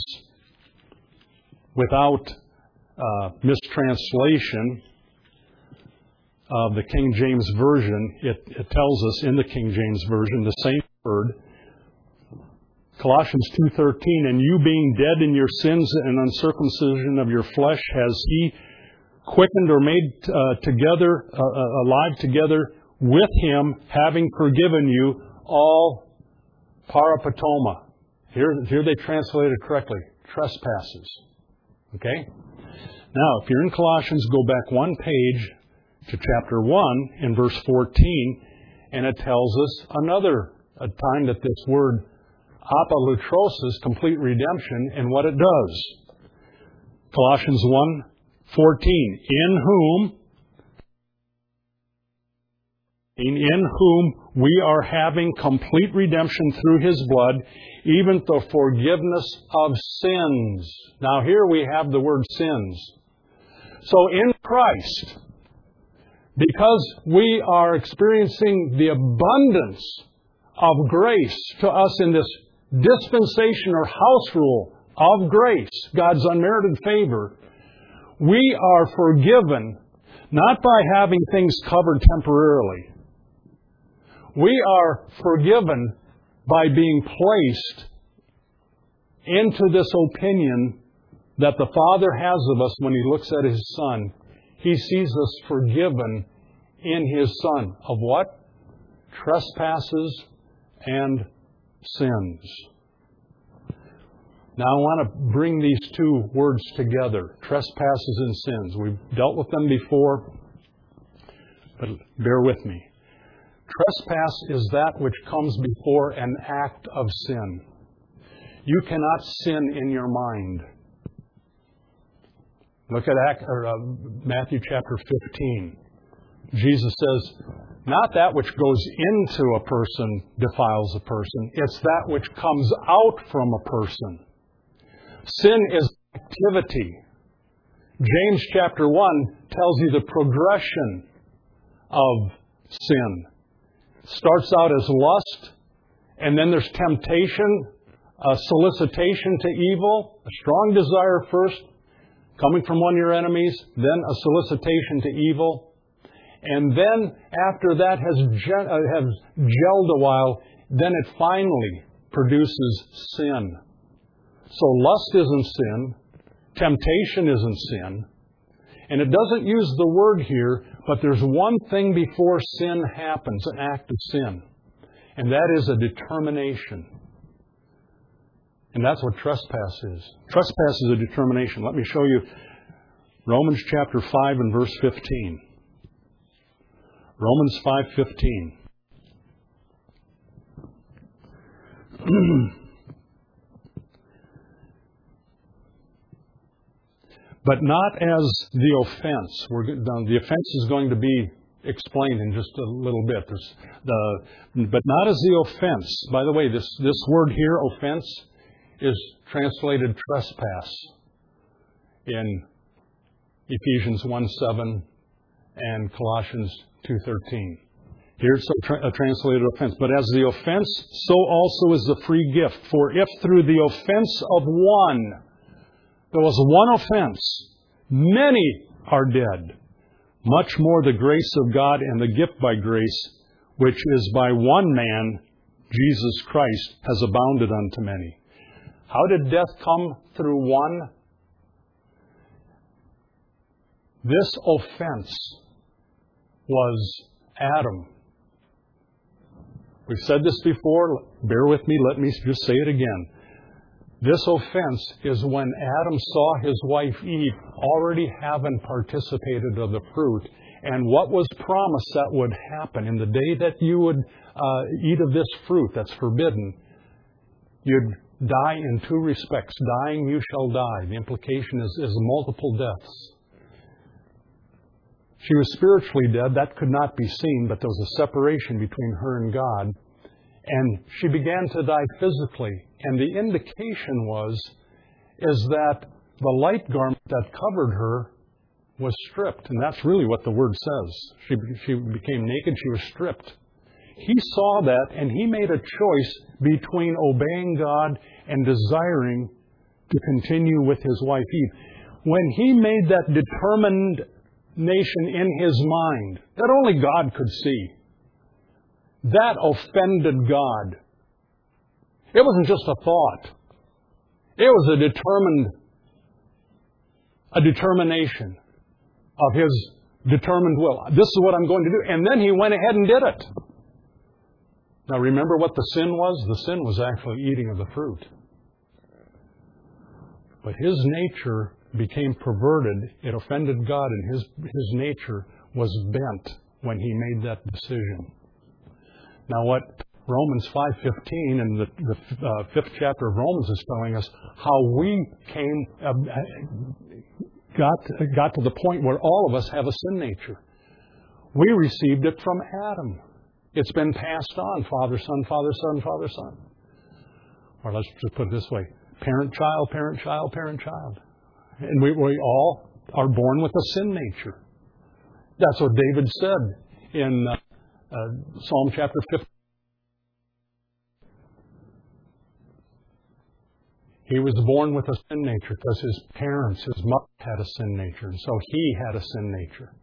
without mistranslation of the King James Version, it tells us in the King James Version the same word. Colossians 2:13, and you being dead in your sins and uncircumcision of your flesh, has He quickened or made together, alive together with Him, having forgiven you all parapitoma. Here they translated correctly, trespasses. Okay? Now, if you're in Colossians, go back one page to chapter 1 in verse 14, and it tells us a time that this word apolutrosis, complete redemption, and what it does. Colossians 1:14, in whom we are having complete redemption through His blood, even the forgiveness of sins. Now here we have the word sins. So in Christ, because we are experiencing the abundance of grace to us in this dispensation or house rule of grace, God's unmerited favor, we are forgiven not by having things covered temporarily. We are forgiven by being placed into this opinion that the Father has of us when He looks at His Son. He sees us forgiven in His Son. Of what? Trespasses and sins. Now I want to bring these two words together, trespasses and sins. We've dealt with them before, but bear with me. Trespass is that which comes before an act of sin. You cannot sin in your mind. Look at Matthew chapter 15. Jesus says, not that which goes into a person defiles a person. It's that which comes out from a person. Sin is activity. James chapter 1 tells you the progression of sin. It starts out as lust, and then there's temptation, a solicitation to evil, a strong desire first, coming from one of your enemies, then a solicitation to evil. And then after that has gelled a while, then it finally produces sin. So lust isn't sin. Temptation isn't sin. And it doesn't use the word here, but there's one thing before sin happens, an act of sin. And that is a determination. And that's what trespass is. Trespass is a determination. Let me show you Romans chapter 5 and verse 15. Romans 5:15. but not as the offense. The offense is going to be explained in just a little bit. But not as the offense. By the way, this word here, offense, is translated trespass in Ephesians 1:7 and Colossians 2:13. Here it's a translated offense. But as the offense, so also is the free gift. For if through the offense of one, there was one offense, many are dead, much more the grace of God and the gift by grace, which is by one man, Jesus Christ, has abounded unto many. How did death come through one? This offense was Adam. We've said this before. Bear with me. Let me just say it again. This offense is when Adam saw his wife Eve already having participated of the fruit, and what was promised that would happen in the day that you would eat of this fruit that's forbidden, you'd die in two respects. Dying, you shall die. The implication is multiple deaths. She was spiritually dead. That could not be seen, but there was a separation between her and God. And she began to die physically. And the indication is that the light garment that covered her was stripped. And that's really what the word says. She became naked. She was stripped. He saw that, and he made a choice between obeying God and desiring to continue with his wife Eve. When he made that determination in his mind that only God could see, that offended God. It wasn't just a thought. It was a determination of his determined will. This is what I'm going to do. And then he went ahead and did it. Now remember what the sin was? The sin was actually eating of the fruit. But his nature became perverted. It offended God, and his nature was bent when he made that decision. Now what Romans 5:15 and the 5th chapter of Romans is telling us, how we got to the point where all of us have a sin nature. We received it from Adam. It's been passed on, father, son, father, son, father, son. Or let's just put it this way, parent, child, parent, child, parent, child. And we all are born with a sin nature. That's what David said in Psalm chapter 50. He was born with a sin nature because his parents, his mother had a sin nature. And so he had a sin nature.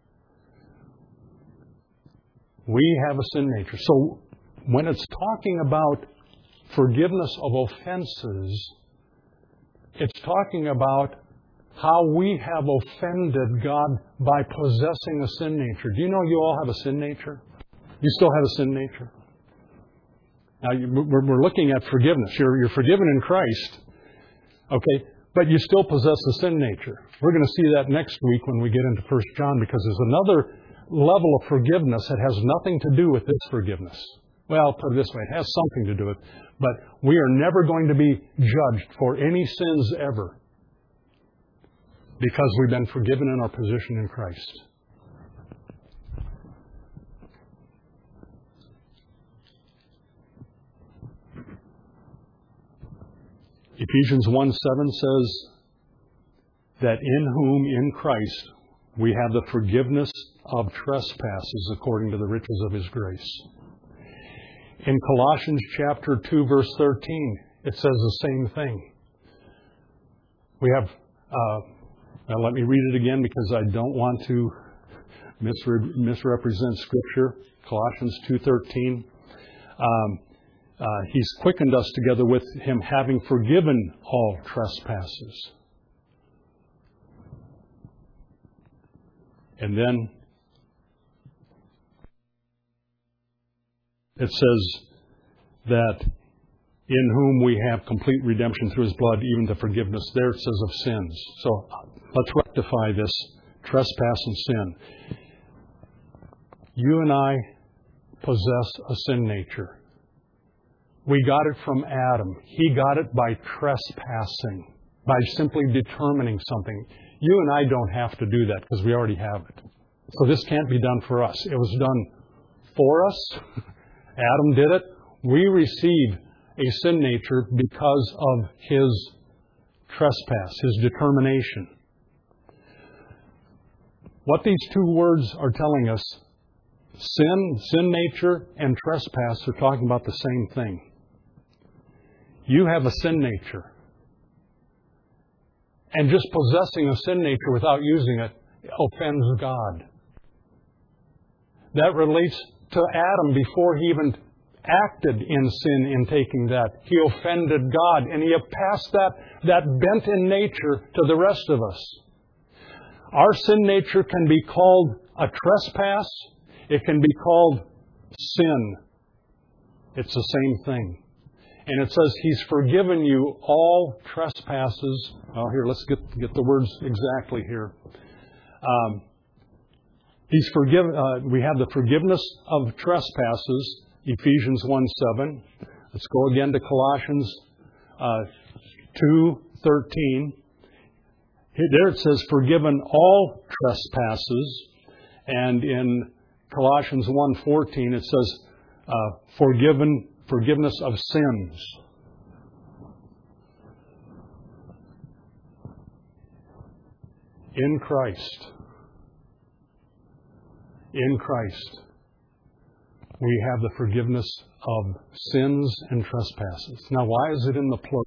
We have a sin nature. So when it's talking about forgiveness of offenses, it's talking about how we have offended God by possessing a sin nature. Do you know you all have a sin nature? You still have a sin nature. Now, we're looking at forgiveness. You're forgiven in Christ, okay, but you still possess a sin nature. We're going to see that next week when we get into 1 John, because there's another level of forgiveness that has nothing to do with this forgiveness. Well, I'll put it this way, it has something to do with it, but we are never going to be judged for any sins ever, because we've been forgiven in our position in Christ. Ephesians 1:7 says that in whom, in Christ, we have the forgiveness of trespasses according to the riches of His grace. In Colossians chapter 2, verse 13, it says the same thing. We have, now let me read it again because I don't want to misrepresent Scripture. Colossians 2:13. He's quickened us together with Him, having forgiven all trespasses. And then it says that in whom we have complete redemption through His blood, even the forgiveness. There it says of sins. So let's rectify this trespass and sin. You and I possess a sin nature. We got it from Adam. He got it by trespassing, by simply determining something. You and I don't have to do that because we already have it. So this can't be done for us. It was done for us. Adam did it. We receive a sin nature because of his trespass, his determination. What these two words are telling us, sin nature and trespass, are talking about the same thing. You have a sin nature. And just possessing a sin nature without using it offends God. That relates to Adam before he even acted in sin in taking that. He offended God, and he passed that bent in nature to the rest of us. Our sin nature can be called a trespass. It can be called sin. It's the same thing. And it says He's forgiven you all trespasses. Well, here, let's get the words exactly here. He's forgiven. We have the forgiveness of trespasses, Ephesians 1:7. Let's go again to Colossians 2:13. There it says, forgiven all trespasses. And in Colossians 1:14, it says, forgiveness of sins. In Christ, we have the forgiveness of sins and trespasses. Now, why is it in the plural?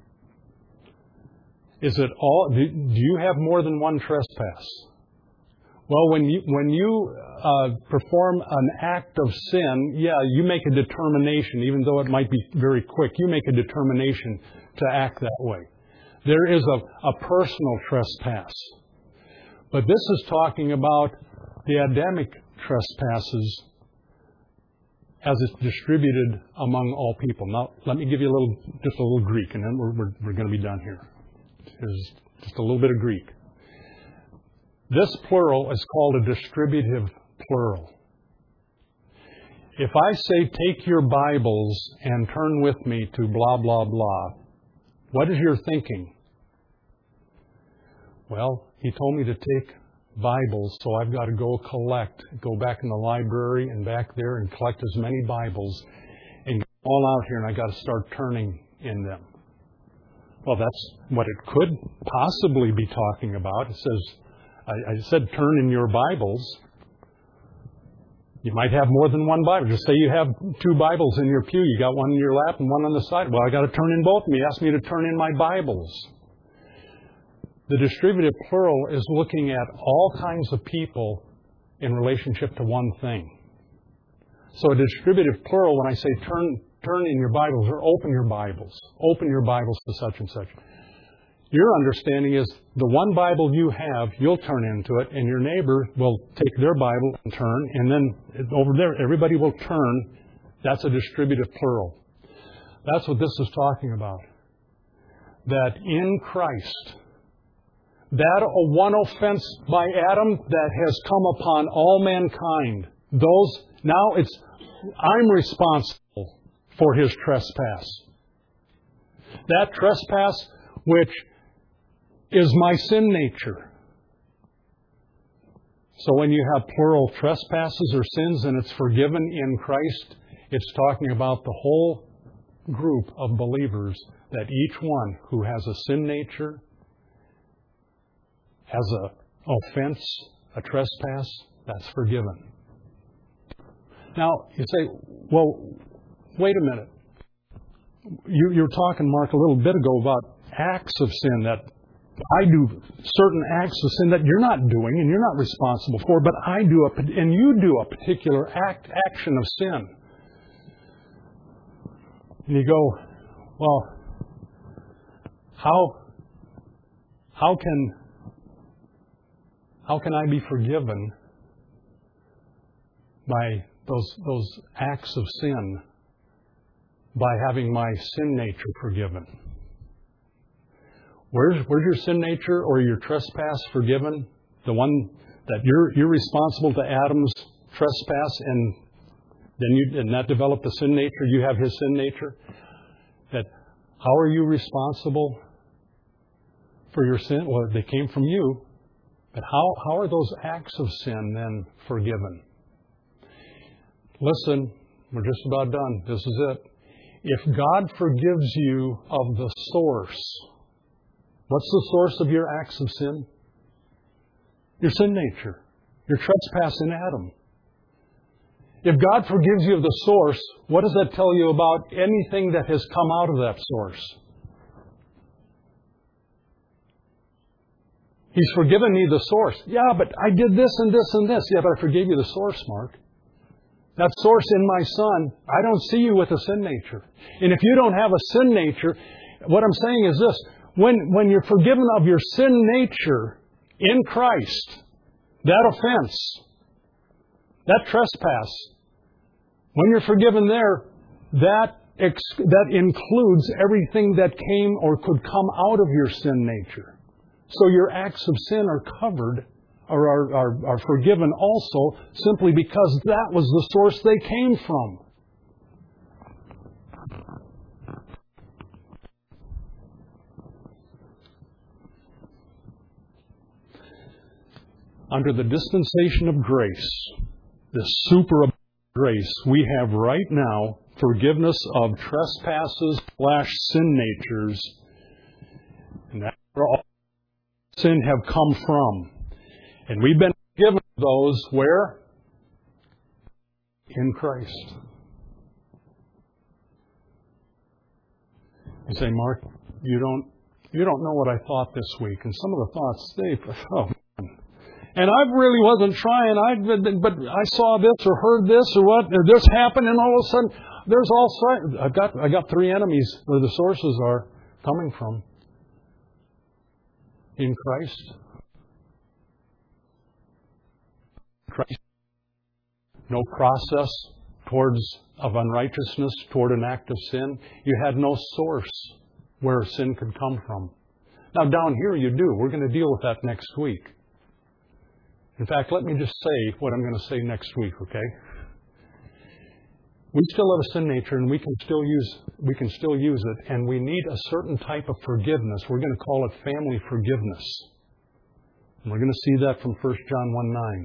Is it all? Do you have more than one trespass? Well, when you perform an act of sin, you make a determination, even though it might be very quick. You make a determination to act that way. There is a personal trespass. But this is talking about the Adamic trespasses as it's distributed among all people. Now, let me give you just a little Greek, and then we're going to be done here. There's just a little bit of Greek. This plural is called a distributive plural. If I say, take your Bibles and turn with me to blah, blah, blah, what is your thinking? Well, he told me to take Bibles, so I've got to go back in the library and back there and collect as many Bibles and get them all out here, and I've got to start turning in them. Well, that's what it could possibly be talking about. It says, I said turn in your Bibles. You might have more than one Bible. Just say you have two Bibles in your pew. You got one in your lap and one on the side. Well, I got to turn in both of them. He asked me to turn in my Bibles. The distributive plural is looking at all kinds of people in relationship to one thing. So a distributive plural, when I say turn in your Bibles or open your Bibles to such and such. Your understanding is the one Bible you have, you'll turn into it, and your neighbor will take their Bible and turn, and then over there, everybody will turn. That's a distributive plural. That's what this is talking about. That in Christ, that one offense by Adam that has come upon all mankind, I'm responsible for his trespass. That trespass which is my sin nature. So when you have plural trespasses or sins and it's forgiven in Christ, it's talking about the whole group of believers, that each one who has a sin nature, has an offense, a trespass, that's forgiven. Now, you say, well, wait a minute. You were talking, Mark, a little bit ago about acts of sin, that I do certain acts of sin that you're not doing and you're not responsible for, but I do and you do a particular action of sin. And you go, well, how can I be forgiven by those acts of sin by having my sin nature forgiven? Where's your sin nature or your trespass forgiven? The one that you're responsible to Adam's trespass, and then that developed the sin nature. You have his sin nature. That how are you responsible for your sin? Well, they came from you. But how are those acts of sin then forgiven? Listen, we're just about done. This is it. If God forgives you of the source, what's the source of your acts of sin? Your sin nature. Your trespass in Adam. If God forgives you of the source, what does that tell you about anything that has come out of that source? He's forgiven me the source. Yeah, but I did this and this and this. Yeah, but I forgave you the source, Mark. That source in my Son, I don't see you with a sin nature. And if you don't have a sin nature, what I'm saying is this. When you're forgiven of your sin nature in Christ, that offense, that trespass, when you're forgiven there, that includes everything that came or could come out of your sin nature. So your acts of sin are covered or are forgiven also simply because that was the source they came from. Under the dispensation of grace, the super grace, we have right now forgiveness of trespasses / sin natures. And that's where all sin have come from. And we've been forgiven those where? In Christ. You say, Mark, you don't know what I thought this week. And some of the thoughts, and I really wasn't trying. But I saw this or heard this or what, or this happened, and all of a sudden, there's all sorts. I got three enemies where the sources are coming from. In Christ. No process of unrighteousness toward an act of sin. You had no source where sin could come from. Now down here you do. We're going to deal with that next week. In fact, let me just say what I'm going to say next week, okay? We still have a sin nature and we can still use it, and we need a certain type of forgiveness. We're going to call it family forgiveness. And we're going to see that from 1 John 1:9.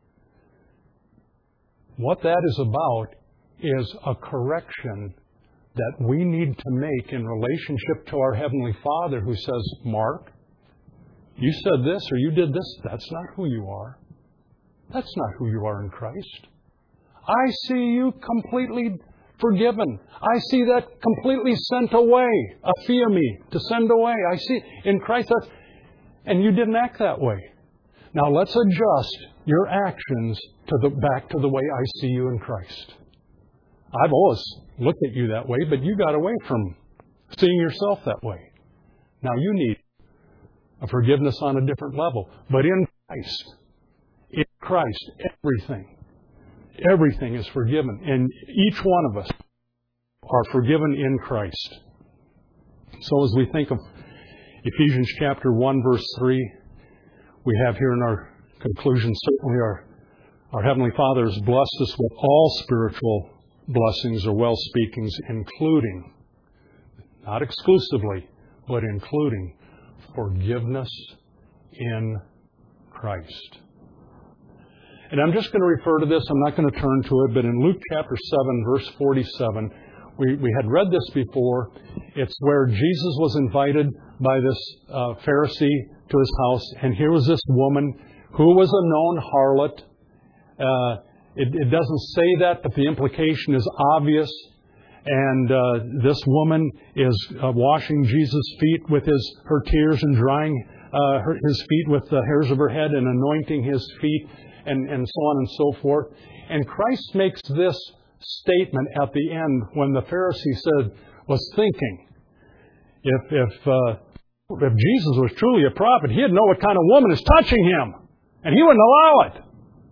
What that is about is a correction that we need to make in relationship to our Heavenly Father, who says, Mark, you said this or you did this. That's not who you are. That's not who you are in Christ. I see you completely forgiven. I see that completely sent away. Aphiemi, to send away. I see in Christ and you didn't act that way. Now let's adjust your actions back to the way I see you in Christ. I've always looked at you that way, but you got away from seeing yourself that way. Now you need a forgiveness on a different level. But in Christ, everything is forgiven. And each one of us are forgiven in Christ. So as we think of Ephesians chapter 1, verse 3, we have here in our conclusion, certainly our Heavenly Father has blessed us with all spiritual blessings or well-speakings, including, not exclusively, but including forgiveness in Christ. And I'm just going to refer to this. I'm not going to turn to it. But in Luke chapter 7, verse 47, we had read this before. It's where Jesus was invited by this Pharisee to his house. And here was this woman who was a known harlot. It doesn't say that, but the implication is obvious. And this woman is washing Jesus' feet with her tears and drying his feet with the hairs of her head and anointing his feet and so on and so forth. And Christ makes this statement at the end when the Pharisee was thinking, if Jesus was truly a prophet, he'd know what kind of woman is touching him, and he wouldn't allow it.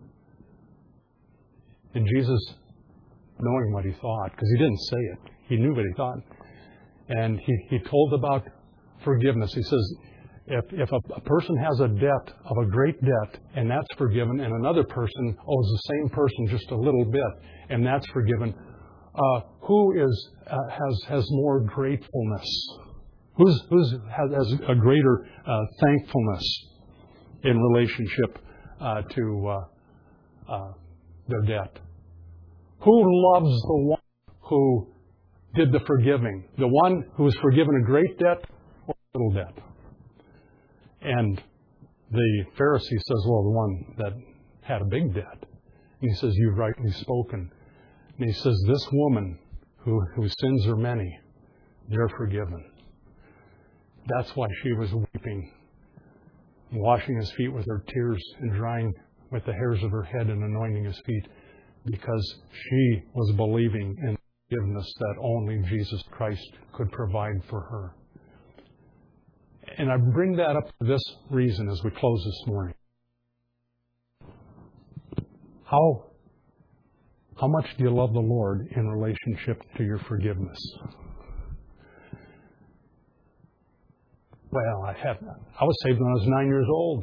And Jesus, knowing what he thought, because he didn't say it, he knew what he thought, and he told about forgiveness. He says, if a person has a debt of a great debt, and that's forgiven, and another person owes the same person just a little bit, and that's forgiven, who has more gratefulness? Has a greater thankfulness in relationship to their debt? Who loves the one who did the forgiving? The one who was forgiven a great debt or a little debt? And the Pharisee says, well, the one that had a big debt. And he says, you've rightly spoken. And he says, this woman whose sins are many, they're forgiven. That's why she was weeping, washing his feet with her tears and drying with the hairs of her head and anointing his feet, because she was believing in forgiveness that only Jesus Christ could provide for her. And I bring that up for this reason as we close this morning. How much do you love the Lord in relationship to your forgiveness? Well, I was saved when I was 9 years old.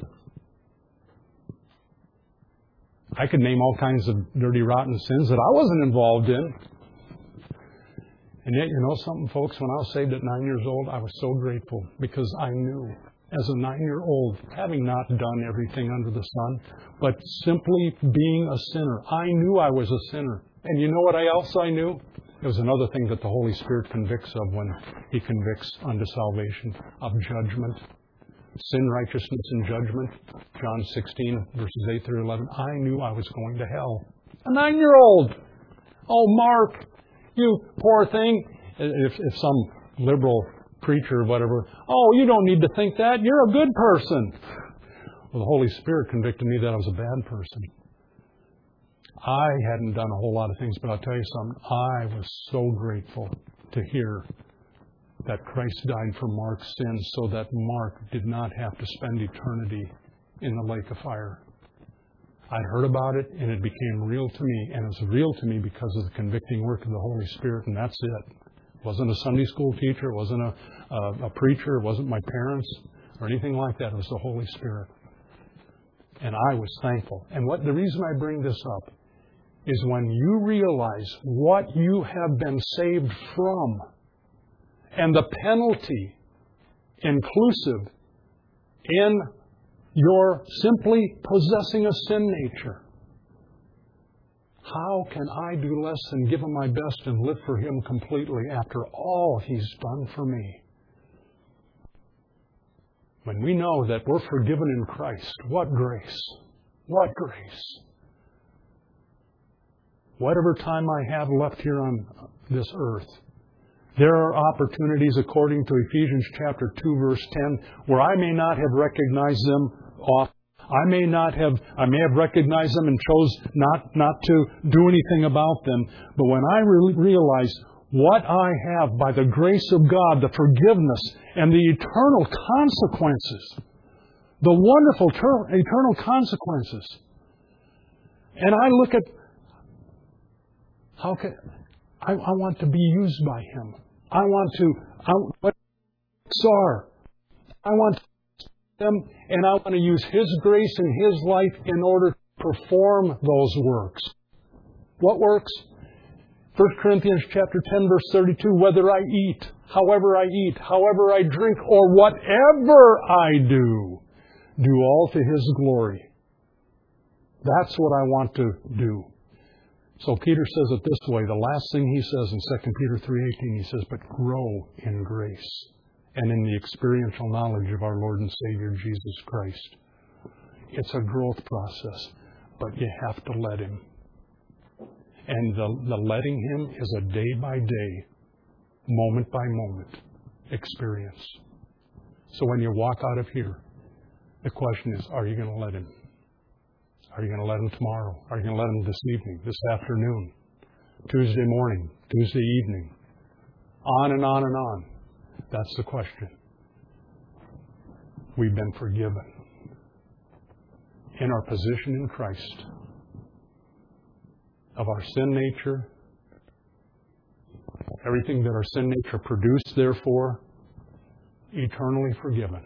I could name all kinds of dirty, rotten sins that I wasn't involved in. And yet, you know something, folks? When I was saved at 9 years old, I was so grateful because I knew as a 9-year-old, having not done everything under the sun, but simply being a sinner, I knew I was a sinner. And you know what else I knew? It was another thing that the Holy Spirit convicts of when He convicts unto salvation, of judgment. Sin, righteousness, and judgment. John 16, verses 8 through 11. I knew I was going to hell. A 9-year-old. Oh, Mark, you poor thing. If some liberal preacher or whatever, oh, you don't need to think that. You're a good person. Well, the Holy Spirit convicted me that I was a bad person. I hadn't done a whole lot of things, but I'll tell you something. I was so grateful to hear that Christ died for Mark's sins so that Mark did not have to spend eternity in the lake of fire. I'd heard about it, and it became real to me. And it was real to me because of the convicting work of the Holy Spirit, and that's it. It wasn't a Sunday school teacher. It wasn't a preacher. It wasn't my parents or anything like that. It was the Holy Spirit. And I was thankful. And the reason I bring this up is when you realize what you have been saved from and the penalty inclusive in your simply possessing a sin nature. How can I do less than give Him my best and live for Him completely after all He's done for me? When we know that we're forgiven in Christ, what grace! What grace! Whatever time I have left here on this earth, there are opportunities, according to Ephesians chapter 2, verse 10, where I may not have recognized them off. I may have recognized them and chose not to do anything about them. But when I realize what I have by the grace of God, the forgiveness and the eternal consequences, the wonderful eternal consequences, and I look at I want to be used by Him. I want them, and I want to use His grace and His life in order to perform those works. What works? 1 Corinthians chapter 10, verse 32, whether I eat, however I drink, or whatever I do all to His glory. That's what I want to do. So Peter says it this way. The last thing he says in 2 Peter 3:18, he says, but grow in grace and in the experiential knowledge of our Lord and Savior Jesus Christ. It's a growth process, but you have to let Him. And the letting Him is a day-by-day, moment-by-moment experience. So when you walk out of here, the question is, are you going to let Him? Are you going to let Him tomorrow? Are you going to let Him this evening, this afternoon, Tuesday morning, Tuesday evening? On and on and on. That's the question. We've been forgiven. In our position in Christ, of our sin nature, everything that our sin nature produced, therefore, eternally forgiven.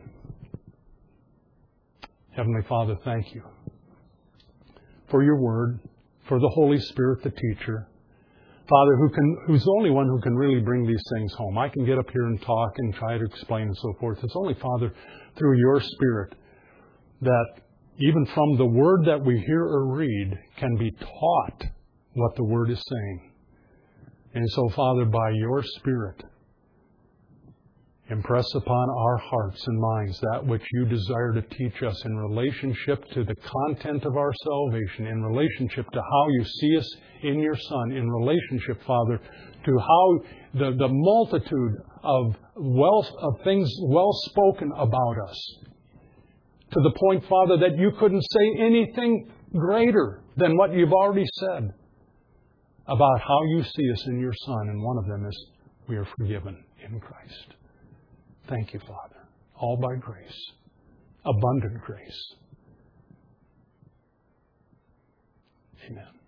Heavenly Father, thank You for Your Word, for the Holy Spirit, the teacher, Father, who's the only one who can really bring these things home. I can get up here and talk and try to explain and so forth. It's only, Father, through your Spirit that even from the Word that we hear or read can be taught what the Word is saying. And so, Father, by your Spirit, impress upon our hearts and minds that which you desire to teach us in relationship to the content of our salvation, in relationship to how you see us in your Son, in relationship, Father, to how the multitude of things well spoken about us. To the point, Father, that you couldn't say anything greater than what you've already said about how you see us in your Son. And one of them is we are forgiven in Christ. Thank you, Father. All by grace. Abundant grace. Amen.